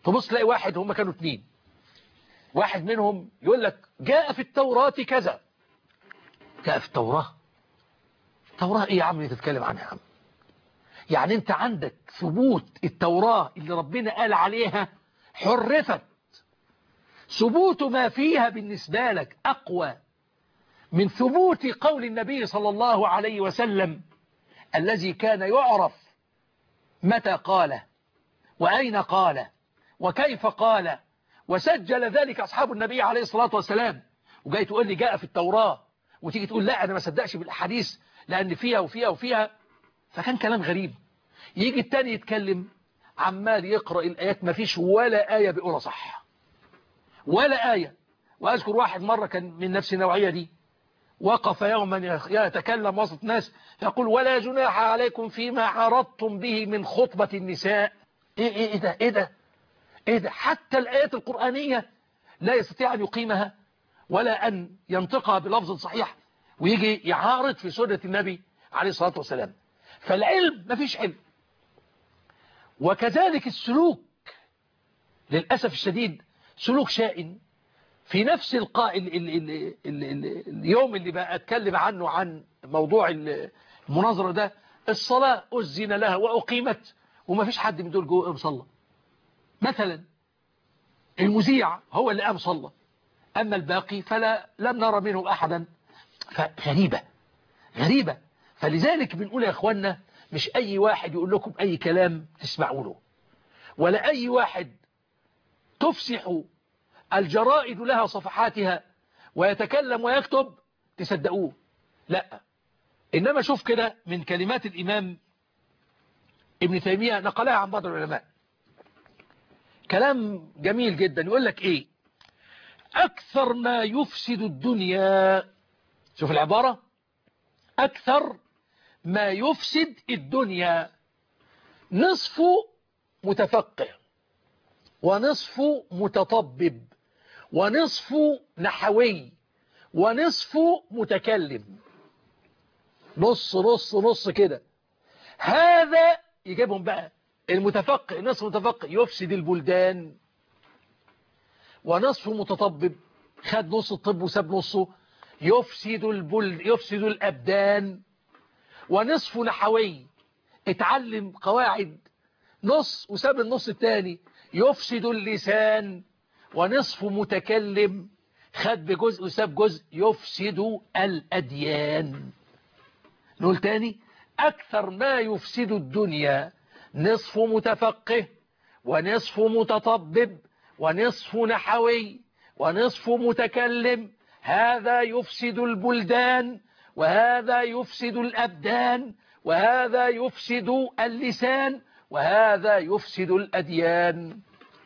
تبص تلاقي واحد، هم كانوا اتنين، واحد منهم يقول لك جاء في التوراة كذا. جاء في التوراة؟ التوراة ايه يا عم اللي تتكلم عنها يا عم؟ يعني انت عندك ثبوت التوراة اللي ربنا قال عليها حرفت، ثبوت ما فيها بالنسبة لك أقوى من ثبوت قول النبي صلى الله عليه وسلم الذي كان يعرف متى قال وأين قال وكيف قال، وسجل ذلك أصحاب النبي عليه الصلاة والسلام. وجاي تقول لي جاء في التوراة، وتيجي تقول لا أنا ما صدقش بالأحاديث لأن فيها وفيها وفيها. فكان كلام غريب. يجي التاني يتكلم عمال يقرأ الآيات، ما فيش ولا آية بيقولها صح، ولا آية. وأذكر واحد مرة كان من نفس النوعية دي، وقف يوما يتكلم وسط ناس يقول ولا جناح عليكم فيما عرضتم به من خطبة النساء. إيه, إيه, إيه ده إيه ده إيه ده حتى الآيات القرآنية لا يستطيع أن يقيمها ولا أن ينطقها بلفظ صحيح، ويجي يعارض في سنة النبي عليه الصلاة والسلام. فالعلم ما فيش علم. وكذلك السلوك للأسف الشديد سلوك شائن. في نفس القاء ال ال ال ال ال اليوم اللي بقى أتكلم عنه عن موضوع المناظرة ده، الصلاة أذن لها وأقيمت وما فيش حد من دول جوه قام صلى. مثلا المذيع هو اللي قام صلى، أما الباقي فلا لم نرى منهم أحدا. فغريبة غريبة. فلذلك بنقول يا أخوانا مش أي واحد يقول لكم أي كلام تسمعوا له، ولا أي واحد تفسح الجرائد لها صفحاتها ويتكلم ويكتب تصدقوه. لا، إنما شوف كده من كلمات الإمام ابن تيمية نقلها عن بعض العلماء كلام جميل جدا. يقول لك إيه؟ أكثر ما يفسد الدنيا، شوف العبارة، أكثر ما يفسد الدنيا نصف متفقه ونصف متطبب ونصف نحوي ونصف متكلم. نص نص نص كده. هذا يجيبهم بقى المتفقه، نصف متفقه يفسد البلدان، ونصف متطبب خد نص الطب وساب نصه يفسد البلد يفسد الأبدان، ونصف نحوي اتعلم قواعد نص وساب النص الثاني يفسد اللسان، ونصف متكلم خد بجزء وساب جزء يفسد الأديان. نقول تاني، أكثر ما يفسد الدنيا نصف متفقه ونصف متطبب ونصف نحوي ونصف متكلم، هذا يفسد البلدان وهذا يفسد الأبدان وهذا يفسد اللسان وهذا يفسد الأديان.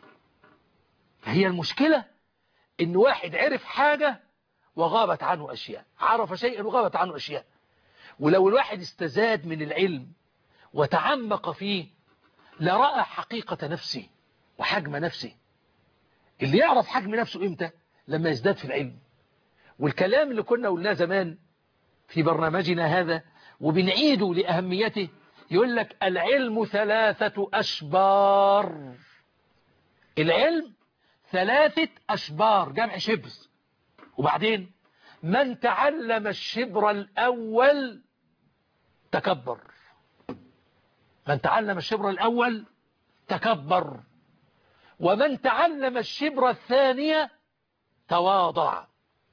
هي المشكلة إن واحد عرف حاجة وغابت عنه أشياء، عرف شيئا وغابت عنه أشياء. ولو الواحد استزاد من العلم وتعمق فيه لرأى حقيقة نفسه وحجم نفسه. اللي يعرف حجم نفسه إمتى؟ لما يزداد في العلم. والكلام اللي كنا قلناه زمان في برنامجنا هذا وبنعيده لأهميته، يقول لك العلم ثلاثة أشبار. العلم ثلاثة أشبار، جمع شبر. وبعدين من تعلم الشبر الأول تكبر، من تعلم الشبر الأول تكبر، ومن تعلم الشبر الثانية تواضع،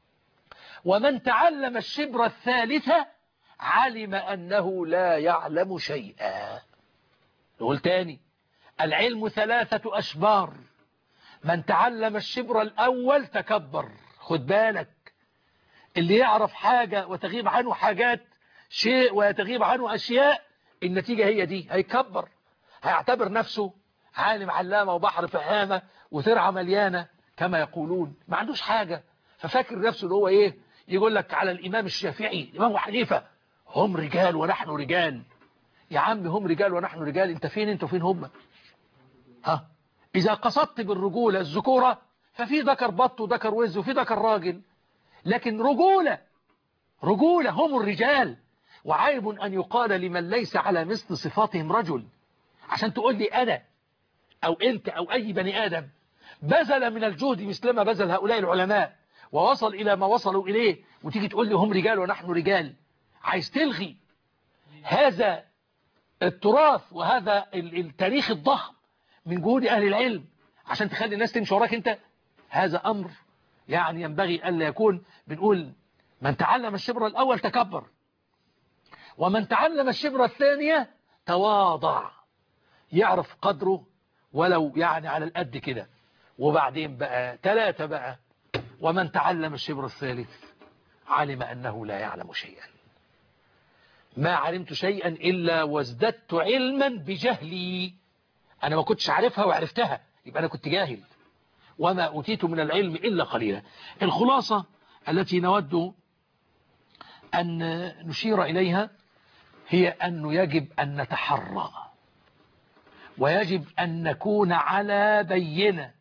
ومن تعلم الشبر الثالثة علم أنه لا يعلم شيئا. نقول تاني، العلم ثلاثة أشبار. من تعلم الشبر الأول تكبر. خد بالك، اللي يعرف حاجة وتغيب عنه حاجات شيء ويتغيب عنه أشياء، النتيجة هي دي، هيكبر، هيعتبر نفسه عالم علامة وبحر فهامة وترعة مليانة كما يقولون، ما عندوش حاجة. ففاكر نفسه اللي هو ايه، يقول لك على الإمام الشافعي الإمام حنيفة هم رجال ونحن رجال. يا عم هم رجال ونحن رجال، انت فين انت وفين هم؟ ها، إذا قصدت بالرجولة الذكورة ففي ذكر بط وذكر وز وفي ذكر راجل، لكن رجولة رجولة هم الرجال. وعيب أن يقال لمن ليس على مثل صفاتهم رجل. عشان تقول لي أنا أو أنت أو أي بني آدم بذل من الجهد مثلما بذل هؤلاء العلماء ووصل إلى ما وصلوا إليه، وتيجي تقول لي هم رجال ونحن رجال، عايز تلغي هذا التراث وهذا التاريخ الضخم من جهود أهل العلم عشان تخلي الناس تمشي وراك أنت؟ هذا أمر يعني ينبغي ألا يكون. بنقول من تعلم الشبر الأول تكبر، ومن تعلم الشبر الثانية تواضع، يعرف قدره ولو يعني على القد كده. وبعدين بقى ثلاثة بقى، ومن تعلم الشبر الثالث علم أنه لا يعلم شيئا. ما علمت شيئا إلا وازددت علما بجهلي. أنا ما كنتش عارفها وعرفتها، يبقى أنا كنت جاهل. وما أوتيت من العلم إلا قليلا. الخلاصة التي نود أن نشير إليها هي أنه يجب أن نتحرى، ويجب أن نكون على بينة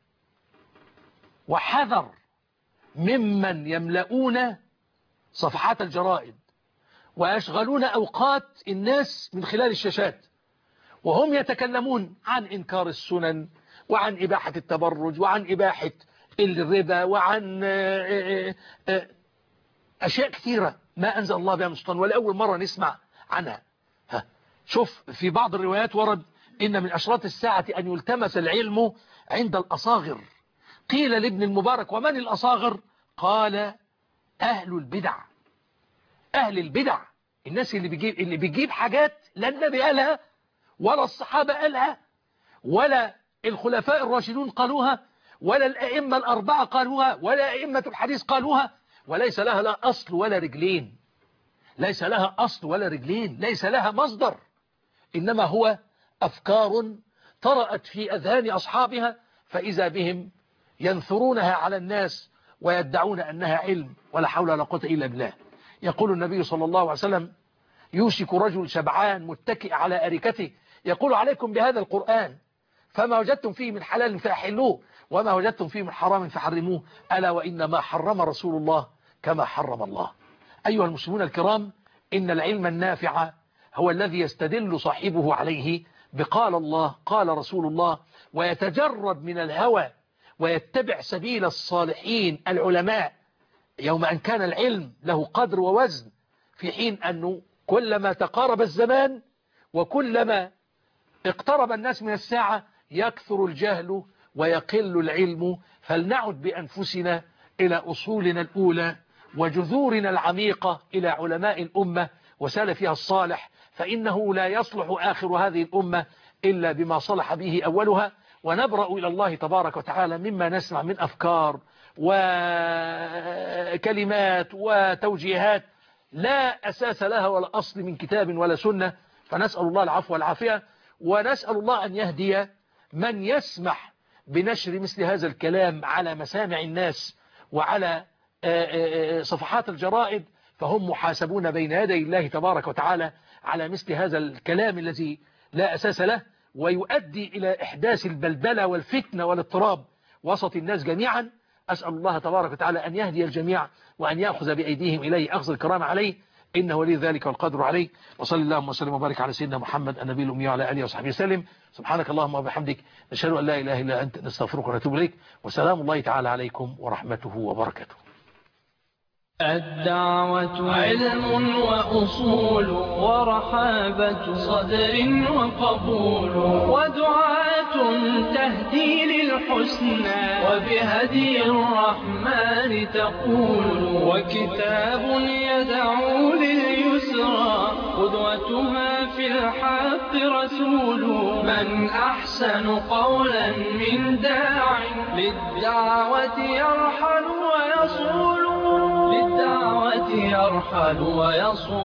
وحذر ممن يملؤون صفحات الجرائد ويشغلون أوقات الناس من خلال الشاشات، وهم يتكلمون عن إنكار السنن وعن إباحة التبرج وعن إباحة الربا وعن أشياء كثيرة ما أنزل الله بها من سلطان ولا أول مرة نسمع عنها. ها شوف في بعض الروايات ورد إن من أشراط الساعة أن يلتمس العلم عند الأصاغر. قيل لابن المبارك ومن الأصاغر؟ قال أهل البدع. أهل البدع الناس اللي بيجيب اللي بيجيب حاجات لا النبي قالها ولا الصحابة قالها ولا الخلفاء الراشدون قالوها ولا الأئمة الأربعة قالوها ولا أئمة الحديث قالوها، وليس لها لا أصل ولا رجلين، ليس لها أصل ولا رجلين، ليس لها مصدر، إنما هو أفكار طرأت في أذهان أصحابها فإذا بهم ينثرونها على الناس ويدعون أنها علم ولا حول ولا قوة إلا بالله. يقول النبي صلى الله عليه وسلم يوشك رجل شبعان متكئ على أريكته يقول عليكم بهذا القرآن فما وجدتم فيه من حلال فأحلوه وما وجدتم فيه من حرام فحرموه ألا وإنما حرم رسول الله كما حرم الله. أيها المسلمون الكرام، إن العلم النافع هو الذي يستدل صاحبه عليه بقال الله قال رسول الله، ويتجرد من الهوى ويتبع سبيل الصالحين العلماء، يوم أن كان العلم له قدر ووزن، في حين أنه كلما تقارب الزمان وكلما اقترب الناس من الساعة يكثر الجهل ويقل العلم. فلنعد بأنفسنا إلى أصولنا الأولى وجذورنا العميقة إلى علماء الأمة وسلفها الصالح، فإنه لا يصلح آخر هذه الأمة إلا بما صلح به أولها. ونبرأ إلى الله تبارك وتعالى مما نسمع من أفكار وكلمات وتوجيهات لا أساس لها ولا أصل من كتاب ولا سنة، فنسأل الله العفو والعافية، ونسأل الله أن يهدي من يسمح بنشر مثل هذا الكلام على مسامع الناس وعلى صفحات الجرائد، فهم محاسبون بين يدي الله تبارك وتعالى على مثل هذا الكلام الذي لا أساس له ويؤدي إلى إحداث البلبلة والفتنة والاضطراب وسط الناس جميعا. أسأل الله تبارك وتعالى أن يهدي الجميع وأن يأخذ بأيديهم إليه أخذ الكرام عليه، إنه ولي ذلك والقدر عليه. وصلى اللهم وسلم وبارك على سيدنا محمد النبي الأمي وعلى آله وصحبه وسلم. سبحانك اللهم وبحمدك نشهد أن لا إله إلا أنت نستغفرك ونتوب إليك، وسلام الله تعالى عليكم ورحمته وبركاته. الدعوة علم وأصول ورحابة صدر وقبول ودعاة تهدي للحسنى وبهدي الرحمن تقول، وكتاب يدعو لليسرى قدوتها في الحق رسول. من أحسن قولا من داع للدعوة يرحل ويصول، للدعوة يرحل ويصول.